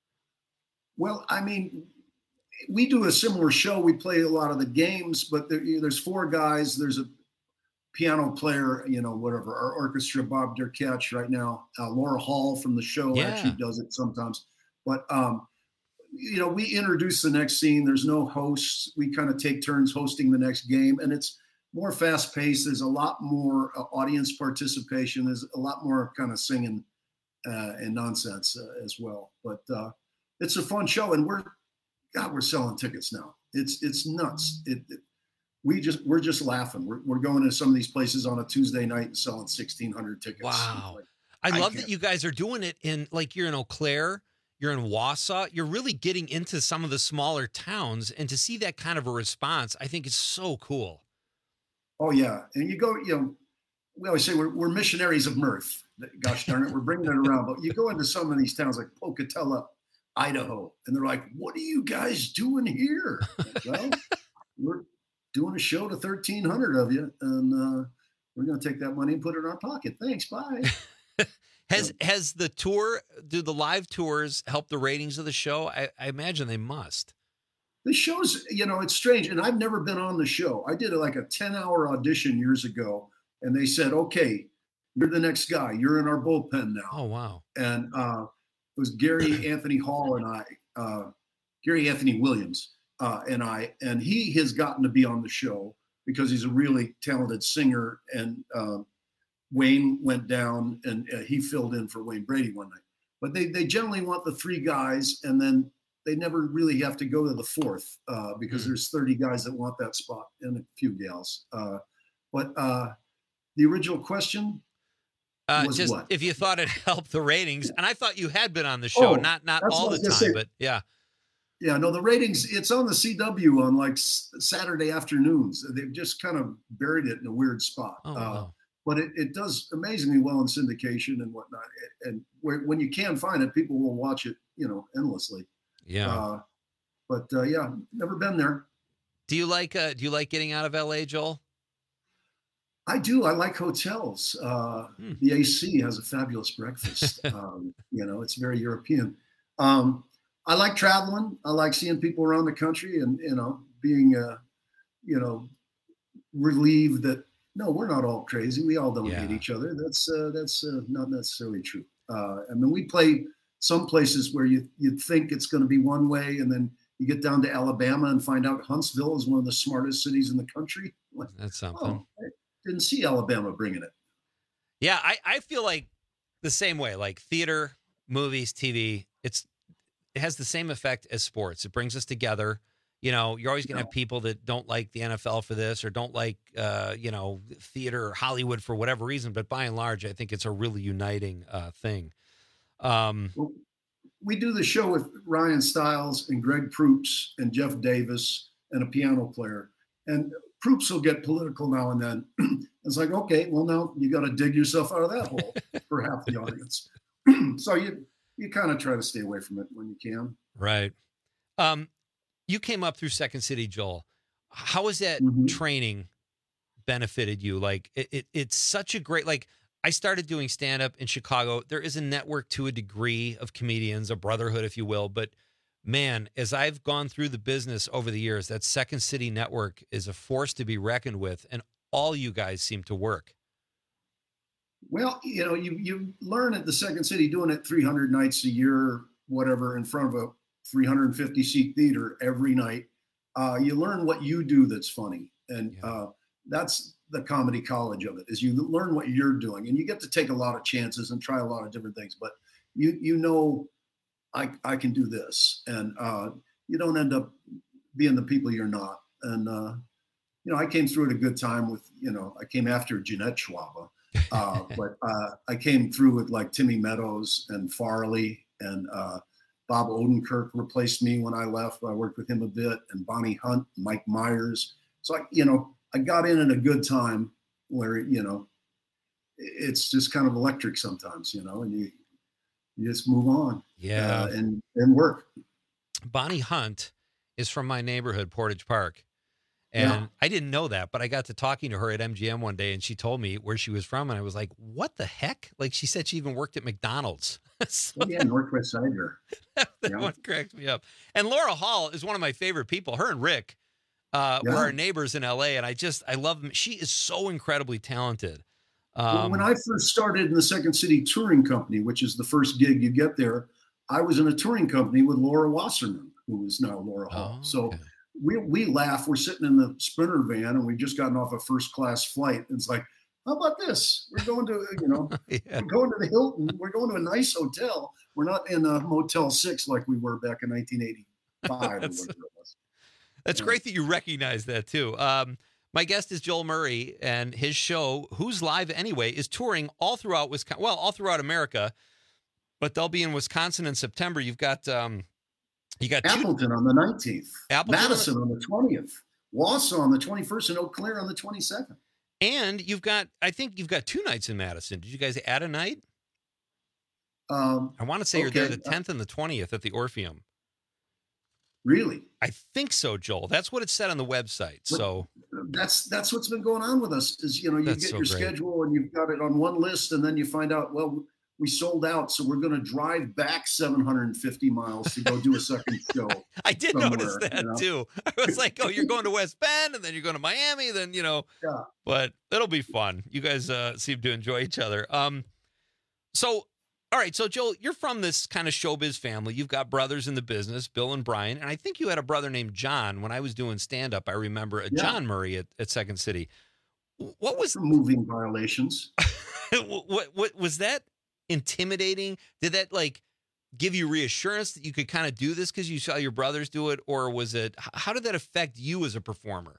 Well, I mean, we do a similar show. We play a lot of the games, but there, there's four guys. There's a piano player, you know, whatever, our orchestra, Bob Derkach right now. Uh, Laura Hall from the show Yeah. actually does it sometimes. But, um, you know, we introduce the next scene. There's no hosts. We kind of take turns hosting the next game, and it's more fast paced. There's a lot more uh, audience participation. There's a lot more kind of singing uh, and nonsense uh, as well. But uh, it's a fun show, and we're, God, we're selling tickets now. It's it's nuts. It, it we just we're just laughing. We're we're going to some of these places on a Tuesday night and selling sixteen hundred tickets. Wow. Like, I love can't- that you guys are doing it in, like, you're in Eau Claire, you're in Wausau, you're really getting into some of the smaller towns, and to see that kind of a response, I think is so cool. Oh yeah, and you go, you know, we always say we're we're missionaries of mirth. Gosh darn it, we're bringing it around. But you go into some of these towns like Pocatello, Idaho, and they're like, "What are you guys doing here?" Like, well, we're doing a show to thirteen hundred of you, and uh, we're going to take that money and put it in our pocket. Thanks, bye. Has has the tour, do the live tours help the ratings of the show? I, I imagine they must. The show's, you know, it's strange, and I've never been on the show. I did like a ten-hour audition years ago, and they said, okay, you're the next guy. You're in our bullpen now. Oh, wow. And uh, it was Gary Anthony Hall and I, uh, Gary Anthony Williams uh, and I, and he has gotten to be on the show because he's a really talented singer, and uh, Wayne went down, and uh, he filled in for Wayne Brady one night. But they they generally want the three guys, and then they never really have to go to the fourth uh, because mm. there's thirty guys that want that spot and a few gals. Uh, but uh, the original question uh, was just what? If you thought it helped the ratings, and I thought you had been on the show, Oh, not not that's all what I the was time, gonna say. but yeah. Yeah, no, the ratings, it's on the C W on like s- Saturday afternoons. They've just kind of buried it in a weird spot. Oh, uh, wow. But it, it does amazingly well in syndication and whatnot. And where, when you can find it, people will watch it, you know, endlessly. Yeah. Uh, but uh, yeah, never been there. Do you like uh, do you like getting out of L A, Joel? I do. I like hotels. Uh, Hmm. The A C has a fabulous breakfast. um, you know, it's very European. Um, I like traveling. I like seeing people around the country, and you know, being uh, you know, relieved that no, we're not all crazy. We all don't Yeah. hate each other. That's uh, that's uh, not necessarily true. Uh, I mean, we play some places where you you think it's going to be one way, and then you get down to Alabama and find out Huntsville is one of the smartest cities in the country. Like, That's something. oh, I didn't see Alabama bringing it. Yeah, I, I feel like the same way. Like theater, movies, T V, it's it has the same effect as sports. It brings us together. You know, you're always going to have people that don't like the N F L for this or don't like, uh, you know, theater or Hollywood for whatever reason. But by and large, I think it's a really uniting uh, thing. Um, Well, we do the show with Ryan Stiles and Greg Proops and Jeff Davis and a piano player. And Proops will get political now and then. It's like, okay, well, now you got to dig yourself out of that hole for half the audience. So you you kind of try to stay away from it when you can. right. Um, you came up through Second City, Joel. How has that Mhm. training benefited you? Like it, it, it's such a great, like I started doing stand-up in Chicago. There is a network to a degree of comedians, a brotherhood, if you will. But man, as I've gone through the business over the years, that Second City network is a force to be reckoned with. And all you guys seem to work. Well, you know, you you learn at the Second City doing it three hundred nights a year, whatever, in front of a three hundred fifty seat theater every night. Uh, you learn what you do that's funny, and uh, that's the comedy college of it. Is you learn what you're doing, and you get to take a lot of chances and try a lot of different things. But you you know, I I can do this, and uh, you don't end up being the people you're not. And uh, you know, I came through at a good time with you know, I came after Jeanette Schwaba. uh, but uh, I came through with like Timmy Meadows and Farley, and uh, Bob Odenkirk replaced me when I left. I worked with him a bit, and Bonnie Hunt, Mike Myers. So, I, you know, I got in at a good time where, you know, it's just kind of electric sometimes, you know, and you, you just move on Yeah. uh, and, and work. Bonnie Hunt is from my neighborhood, Portage Park. And Yeah. I didn't know that, but I got to talking to her at M G M one day and she told me where she was from. And I was like, what the heck? Like she said she even worked at McDonald's. So Yeah, Northwest Sider. that Yeah. one cracks me up. And Laura Hall is one of my favorite people. Her and Rick uh, were Yeah. our neighbors in L A. And I just, I love them. She is so incredibly talented. Well, Um, when I first started in the Second City Touring Company, which is the first gig you get there, I was in a touring company with Laura Wasserman, who is now Laura Hall. Oh, so we we laugh. We're sitting in the Sprinter van, and we just gotten off a first class flight. And it's like, how about this? We're going to, you know, Yeah. we're going to the Hilton. We're going to a nice hotel. We're not in a Motel Six like we were back in nineteen eighty-five. or That's- whatever it was. That's great that you recognize that too. Um, my guest is Joel Murray, and his show, Who's Live Anyway, is touring all throughout Wisconsin. Well, all throughout America, but they'll be in Wisconsin in September. You've got um, you got two, Appleton on the nineteenth, Appleton on the- Madison on the twentieth, Wausau on the twenty-first, and Eau Claire on the twenty-second. and you've got I think you've got two nights in Madison. Did you guys add a night? Um, I want to say you're there okay. the tenth and the twentieth at the Orpheum. Really? I think so, Joel. That's what it said on the website. So that's that's what's been going on with us. Is you know you That's get so your great. schedule and you've got it on one list, and then you find out well we sold out, so we're going to drive back seven hundred fifty miles to go do a second show. I did somewhere, notice that you know? too. I was like, oh, you're going to West Bend, and then you're going to Miami, then you know. Yeah. But it'll be fun. You guys uh, seem to enjoy each other. Um, so. All right, so Joel, you're from this kind of showbiz family. You've got brothers in the business, Bill and Brian, and I think you had a brother named John. When I was doing stand-up, I remember a Yeah. John Murray at, at Second City. What was moving violations? what, what what was that intimidating? Did that like give you reassurance that you could kind of do this because you saw your brothers do it, or was it? h- How did that affect you as a performer?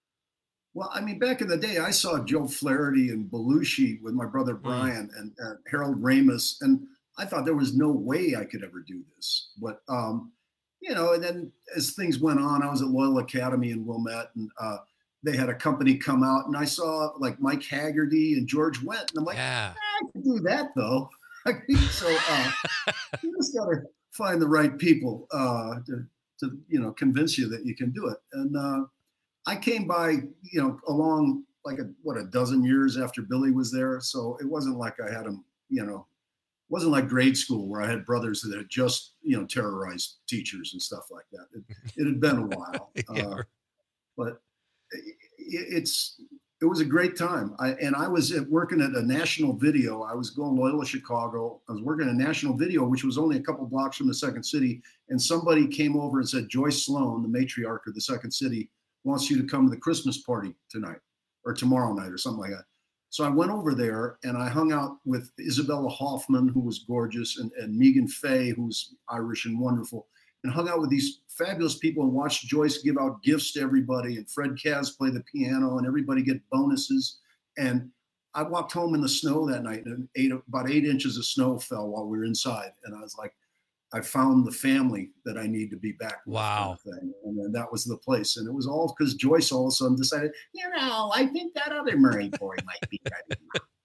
Well, I mean, back in the day, I saw Joe Flaherty and Belushi with my brother Brian and uh, Harold Ramis, and I thought there was no way I could ever do this. But um, you know, and then as things went on, I was at Loyola Academy in Wilmette, and uh, they had a company come out, and I saw like Mike Haggerty and George Wendt, and I'm like, yeah. I can do that though. so uh, you just got to find the right people uh, to, to you know convince you that you can do it, and. Uh, I came by, you know, along like a, what, a dozen years after Billy was there. So it wasn't like I had him, you know, it wasn't like grade school where I had brothers that had just, you know, terrorized teachers and stuff like that. It, it had been a while, Yeah. uh, but it, it's, it was a great time. I, and I was at, working at a national video. I was going Loyola Chicago. I was working at a national video, which was only a couple blocks from the Second City. And somebody came over and said, Joyce Sloan, the matriarch of the Second City, wants you to come to the Christmas party tonight or tomorrow night or something like that. So I went over there and I hung out with Isabella Hoffman, who was gorgeous, and, and Megan Fay, who's Irish and wonderful, and hung out with these fabulous people and watched Joyce give out gifts to everybody, and Fred Kaz play the piano and everybody get bonuses. And I walked home in the snow that night, and eight, about eight inches of snow fell while we were inside. And I was like, I found the family that I need to be back with. Wow. Kind of thing. And then that was the place. And it was all because Joyce all of a sudden decided, you know, I think that other Murray boy might be ready.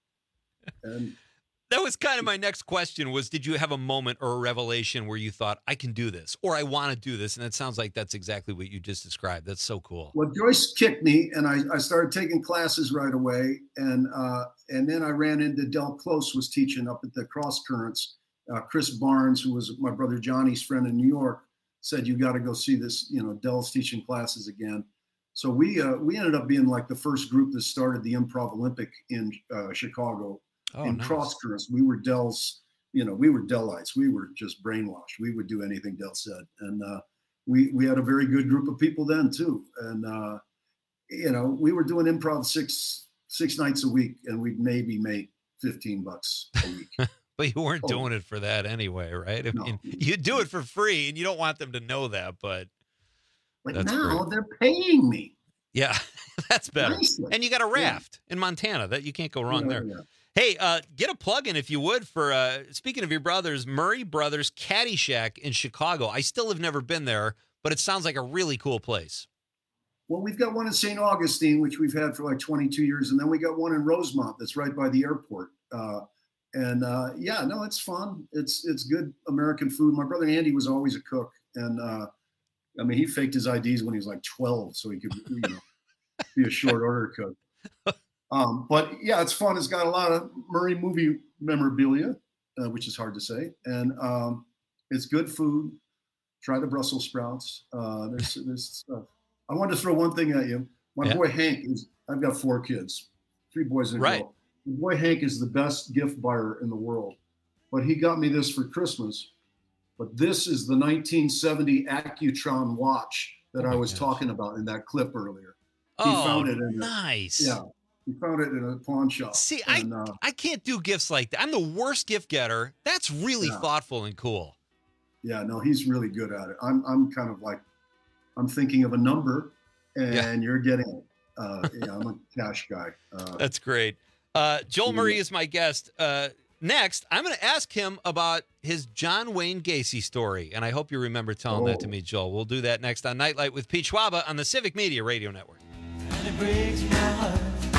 And That was kind of my next question was, did you have a moment or a revelation where you thought, I can do this, or I want to do this? And it sounds like that's exactly what you just described. That's so cool. well, Joyce kicked me, and I, I started taking classes right away. And uh, and then I ran into Del Close was teaching up at the Cross Currents. Uh, Chris Barnes, who was my brother Johnny's friend in New York, said, you got to go see this, you know, Del's teaching classes again. So we uh, we ended up being like the first group that started the Improv Olympic in uh, Chicago. Oh, in nice. Cross Currents. We were Del's, you know, we were Delites. We were just brainwashed. We would do anything Del said. And uh, we we had a very good group of people then too. And, uh, you know, we were doing improv six six nights a week, and we'd maybe make fifteen bucks a week. But you weren't Oh. doing it for that anyway, right? I mean, you do it for free, and you don't want them to know that, but But that's now great. they're paying me. Yeah, that's better. Nicely. And you got a Yeah. raft in Montana. That you can't go wrong Yeah, there. yeah. Hey, uh, get a plug in if you would for uh, speaking of your brothers, Murray Brothers Caddyshack in Chicago. I still have never been there, but it sounds like a really cool place. Well, we've got one in Saint Augustine, which we've had for like twenty-two years. And then we got one in Rosemont that's right by the airport. Uh, and uh, yeah, no, it's fun. It's it's good American food. My brother Andy was always a cook. And uh, I mean, he faked his I Ds when he was like twelve so he could, you know, be a short order cook. Um, but yeah, it's fun. It's got a lot of Murray movie memorabilia, uh, which is hard to say. And um, it's good food. Try the Brussels sprouts. Uh, there's, there's stuff. I wanted to throw one thing at you. My Yeah. boy Hank is, I've got four kids, three boys and a Right. girl. My boy Hank is the best gift buyer in the world. But he got me this for Christmas. But this is the nineteen seventy Accutron watch that Oh I my was gosh. talking about in that clip earlier. He Oh, found it in a- nice. Yeah. He found it in a pawn shop. See, and, I uh, I can't do gifts like that. I'm the worst gift getter. That's really Yeah. thoughtful and cool. yeah, no, he's really good at it. I'm I'm kind of like, I'm thinking of a number, and Yeah. you're getting it. Uh, yeah, I'm a cash guy. Uh, That's great. Uh, Joel Yeah. Murray is my guest. Uh, next, I'm going to ask him about his John Wayne Gacy story, and I hope you remember telling that to Oh. me, Joel. We'll do that next on Nightlight with Pete Schwaba on the Civic Media Radio Network. And it breaks my heart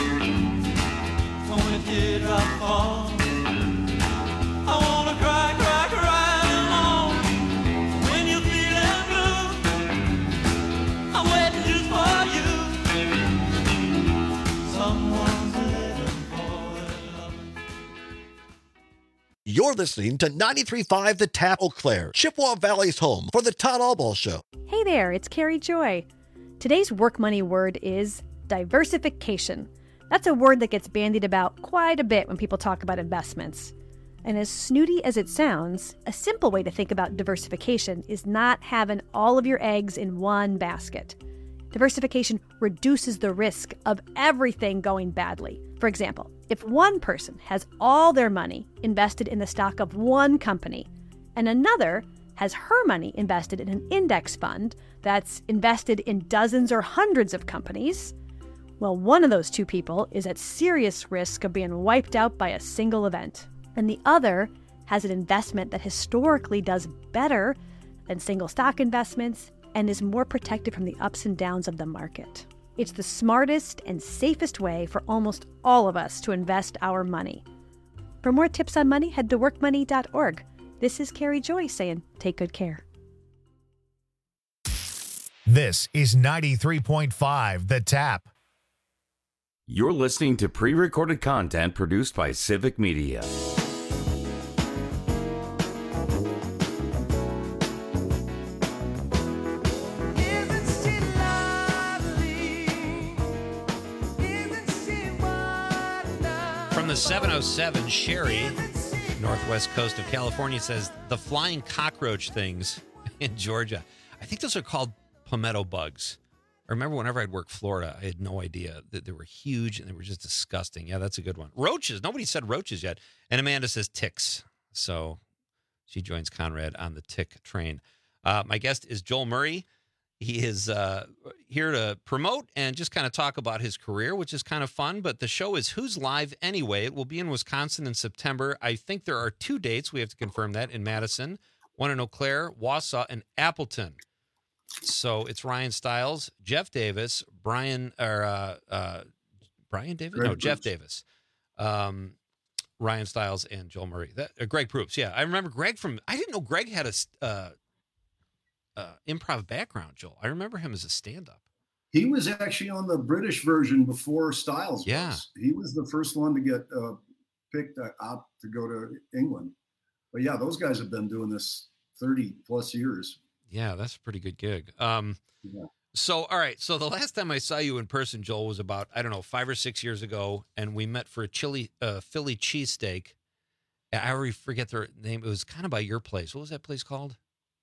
when a teardrop falls. I wanna cry, cry, cry along when you're feeling blue. You're listening to ninety-three point five The Tap, Eau Claire, Chippewa Valley's home for the Todd Albaugh Show. Hey there, it's Carrie Joy. Today's work money word is diversification. That's a word that gets bandied about quite a bit when people talk about investments. And as snooty as it sounds, a simple way to think about diversification is not having all of your eggs in one basket. Diversification reduces the risk of everything going badly. For example, if one person has all their money invested in the stock of one company and another has her money invested in an index fund that's invested in dozens or hundreds of companies, well, one of those two people is at serious risk of being wiped out by a single event, and the other has an investment that historically does better than single stock investments and is more protected from the ups and downs of the market. It's the smartest and safest way for almost all of us to invest our money. For more tips on money, head to work money dot org. This is Carrie Joy saying, take good care. This is ninety-three point five The Tap. You're listening to pre-recorded content produced by Civic Media. From the seven oh seven, Sherry, northwest coast of California, says the flying cockroach things in Georgia. I think those are called palmetto bugs. I remember whenever I'd work Florida, I had no idea that they were huge and they were just disgusting. Yeah, that's a good one. Roaches. Nobody said roaches yet. And Amanda says ticks. So she joins Conrad on the tick train. Uh, my guest is Joel Murray. He is uh, here to promote and just kind of talk about his career, which is kind of fun. But the show is Who's Live Anyway? It will be in Wisconsin in September. I think there are two dates. We have to confirm that in Madison, one in Eau Claire, Wausau, and Appleton. So it's Ryan Stiles, Jeff Davis, Brian or uh, uh, Brian Davis, Greg no, Proops. Jeff Davis, um, Ryan Stiles, and Joel Murray. That uh, Greg Proops. Yeah, I remember Greg from. I didn't know Greg had a uh, uh, improv background. Joel, I remember him as a stand-up. He was actually on the British version before Stiles was. Yeah, he was the first one to get uh, picked out to go to England. But yeah, those guys have been doing this thirty plus years. Yeah, that's a pretty good gig. Um, yeah. So, all right. So the last time I saw you in person, Joel, was about, I don't know, five or six years ago. And we met for a chili, uh, Philly cheesesteak. I already forget the name. It was kind of by your place. What was that place called?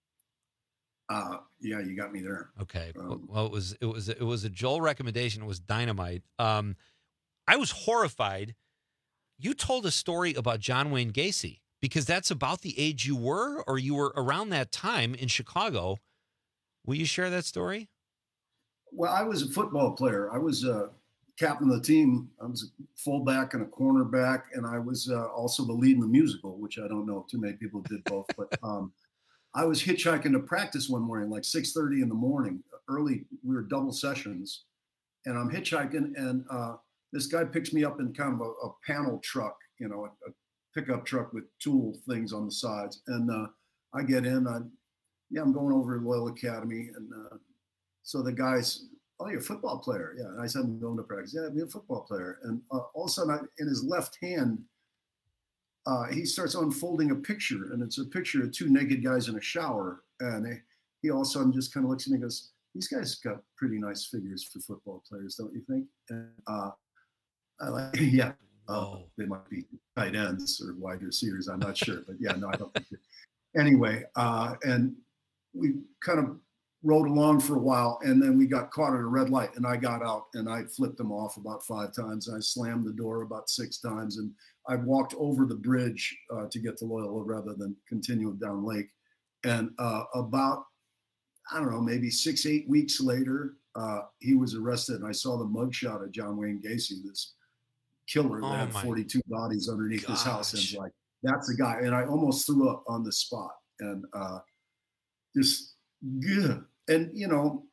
Uh, yeah, you got me there. Okay. Um, well, it was, it was, it was a Joel recommendation. It was dynamite. Um, I was horrified. You told a story about John Wayne Gacy. Because that's about the age you were, or you were around that time in Chicago. Will you share that story? Well, I was a football player. I was a captain of the team. I was a fullback and a cornerback, and I was uh, also the lead in the musical, which I don't know if too many people did both. But um, I was hitchhiking to practice one morning, like six thirty in the morning, early. We were double sessions, and I'm hitchhiking, and uh, this guy picks me up in kind of a, a panel truck, you know, a, a pickup truck with tool things on the sides. And uh, I get in, I, yeah, I'm going over to Loyal Academy. And uh, so the guy's, oh, you're a football player. Yeah. And I said, I'm going to practice. Yeah, I'm a football player. And uh, all of a sudden I, in his left hand, uh, he starts unfolding a picture, and it's a picture of two naked guys in a shower. And he, he all of a sudden just kind of looks at me and goes, these guys got pretty nice figures for football players, don't you think? And uh, I like, yeah. Uh, they might be tight ends or wide receivers. I'm not sure, but yeah, no, I don't think. It. Anyway, uh, and we kind of rode along for a while, and then we got caught at a red light, and I got out and I flipped them off about five times. I slammed the door about six times, and I walked over the bridge uh, to get to Loyola rather than continue down Lake. And uh, about, I don't know, maybe six, eight weeks later, uh, he was arrested, and I saw the mugshot of John Wayne Gacy, this killer that Oh, had my forty-two bodies underneath his house, gosh. and like, that's the guy. And I almost threw up on the spot, and uh, just, yeah. And, you know,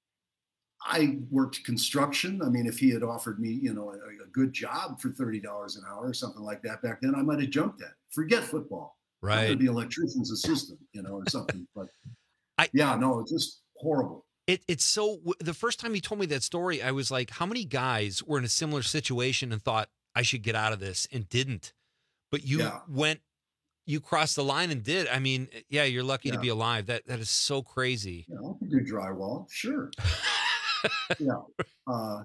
I worked construction. I mean, if he had offered me, you know, a, a good job for thirty dollars an hour or something like that back then, I might have jumped at. Forget football. I'm Right. gonna be an electrician's assistant, you know, or something. But yeah, no, it's just horrible. It, it's so, the first time you told me that story, I was like, how many guys were in a similar situation and thought, I should get out of this, and didn't? But you Yeah. went, you crossed the line and did. I mean, yeah, you're lucky Yeah. to be alive. That that is so crazy. Yeah, I can do drywall, sure. yeah, uh,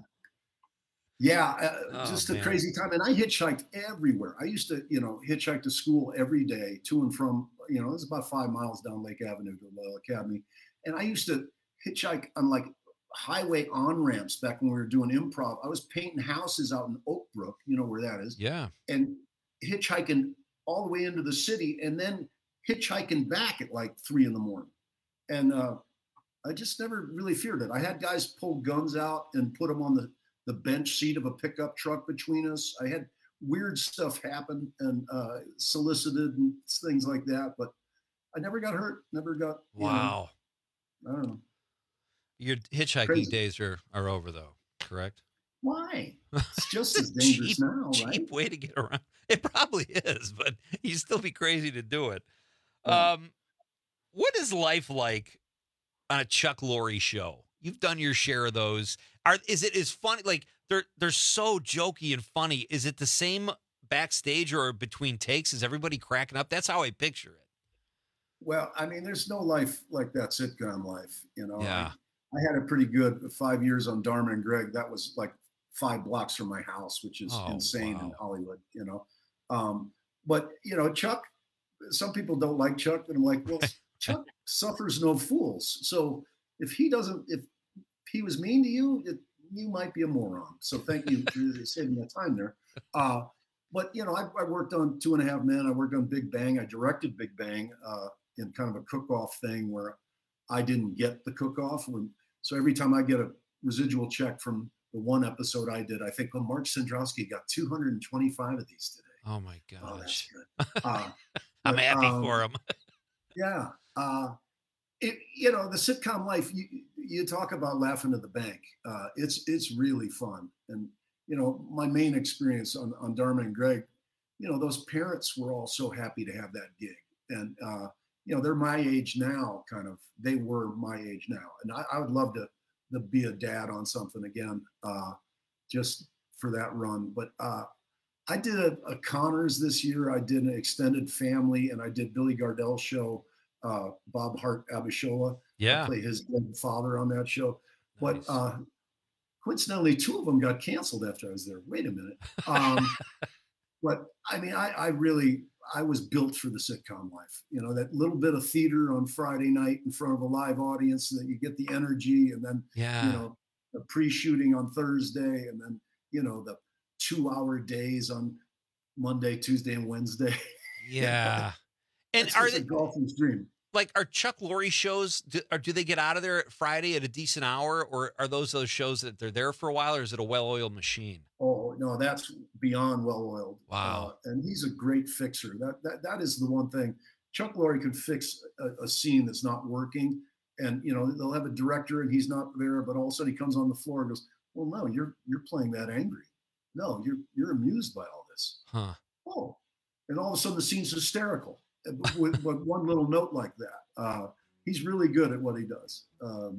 yeah, uh, Oh, just a man. crazy time. And I hitchhiked everywhere. I used to, you know, hitchhike to school every day, to and from. You know, it's about five miles down Lake Avenue to Loyola Academy, and I used to hitchhike on like highway on ramps back when we were doing improv. I was painting houses out in Oak Brook, you know where that is, Yeah. and hitchhiking all the way into the city, and then hitchhiking back at like three in the morning. And uh, I just never really feared it. I had guys pull guns out and put them on the, the bench seat of a pickup truck between us. I had weird stuff happen and uh, solicited and things like that, but I never got hurt. Never got, you Wow. know, I don't know. Your hitchhiking Crazy. days are, are over, though, correct? Why? It's just as dangerous cheap, now, cheap right? way to get around. It probably is, but you'd still be crazy to do it. Um, what is life like on a Chuck Lorre show? You've done your share of those. Are is it as funny? Like they're they're so jokey and funny. Is it the same backstage or between takes? Is everybody cracking up? That's how I picture it. Well, I mean, there's no life like that sitcom life, you know. Yeah. I, I had a pretty good five years on Dharma and Greg. That was like five blocks from my house, which is Oh, insane in wow. Hollywood, you know. Um, but you know, Chuck, some people don't like Chuck, and I'm like, well, Chuck suffers no fools. So if he doesn't, if he was mean to you, it, you might be a moron. So thank you for saving that time there. Uh, but you know, I, I worked on Two and a Half Men. I worked on Big Bang. I directed Big Bang uh, in kind of a cook-off thing where I didn't get the cook-off. When, so every time I get a residual check from the one episode I did, I think, well, Mark Sandrowski got two hundred twenty-five of these today. Oh my Oh, that's gosh. good. Uh, I'm but, happy um, for him. Yeah. Uh, it, you know, the sitcom life, you, you talk about laughing at the bank. Uh, it's, it's really fun. And, you know, my main experience on, on Dharma and Greg, you know, those parents were all so happy to have that gig. And, uh, you know, they're my age now, kind of, they were my age now. And I, I would love to, to be a dad on something again, uh, just for that run. But, uh, I did a, a Connors this year. I did an extended family, and I did Billy Gardell's show, uh, Bob Hart Abishola. Yeah. I play his dead father on that show. But Nice. uh, coincidentally, two of them got canceled after I was there. Wait a minute. Um, but I mean, I, I really, I was built for the sitcom life. You know, that little bit of theater on Friday night in front of a live audience, so that you get the energy, and then, Yeah. you know, the pre-shooting on Thursday, and then, you know, the two hour days on Monday, Tuesday, and Wednesday. Yeah. And It's are just they a golfer's dream. like are Chuck Lorre shows? Do, or do they get out of there at Friday at a decent hour, or are those those shows that they're there for a while, or is it a well-oiled machine? Oh no, that's beyond well-oiled. Wow. Uh, and he's a great fixer. That that that is the one thing. Chuck Lorre could fix a, a scene that's not working, and you know they'll have a director and he's not there, but all of a sudden he comes on the floor and goes, "Well, no, you're you're playing that angry. No, you're you're amused by all this. Huh. Oh," and all of a sudden the scene's hysterical with, with one little note like that. Uh, he's really good at what he does. Um,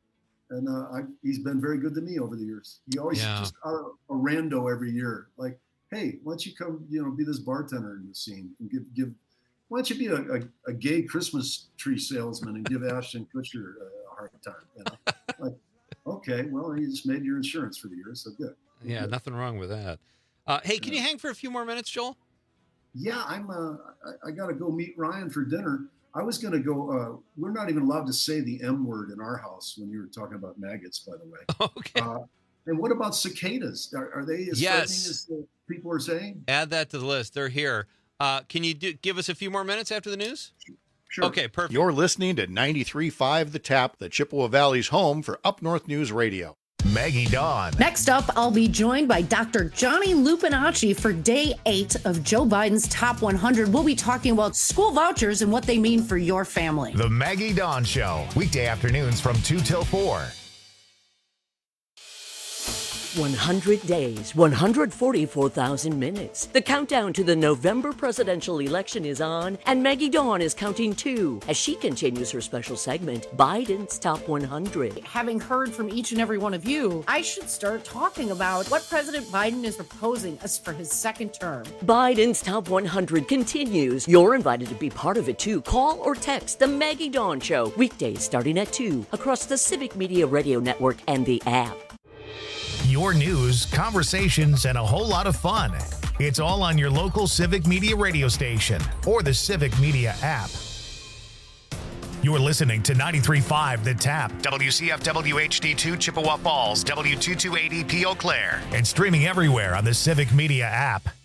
And uh, I, he's been very good to me over the years. He always Yeah. just uh, a rando every year, like, "Hey, why don't you come, you know, be this bartender in the scene and give give? Why don't you be a, a, a gay Christmas tree salesman and give Ashton Kutcher a hard time?" You know? Like, okay, well, you just made your insurance for the year, so good. Yeah, nothing wrong with that. Uh, hey, can you hang for a few more minutes, Joel? Yeah, I'm. Uh, I, I got to go meet Ryan for dinner. I was going to go. Uh, we're not even allowed to say the M word in our house when you were talking about maggots, by the way. Okay. Uh, and what about cicadas? Are, are they as Yes. frightening as the people are saying? Add that to the list. They're here. Uh, can you do, give us a few more minutes after the news? Sure. Okay, perfect. You're listening to ninety-three point five The Tap, the Chippewa Valley's home for Up North News Radio. Maggie Dawn. Next up, I'll be joined by Doctor Johnny Lupinacci for day eight of Joe Biden's Top one hundred. We'll be talking about school vouchers and what they mean for your family. The Maggie Dawn Show. Weekday afternoons from two till four. one hundred days, one hundred forty-four thousand minutes. The countdown to the November presidential election is on, and Maggie Dawn is counting too as she continues her special segment, Biden's Top one hundred. Having heard from each and every one of you, I should start talking about what President Biden is proposing us for his second term. Biden's Top one hundred continues. You're invited to be part of it too. Call or text The Maggie Dawn Show, weekdays starting at two, across the Civic Media Radio Network and the app. Your news, conversations, and a whole lot of fun. It's all on your local Civic Media radio station or the Civic Media app. You're listening to ninety-three point five The Tap, W C F W H D two Chippewa Falls, W two two eight zero P Eau Claire, and streaming everywhere on the Civic Media app.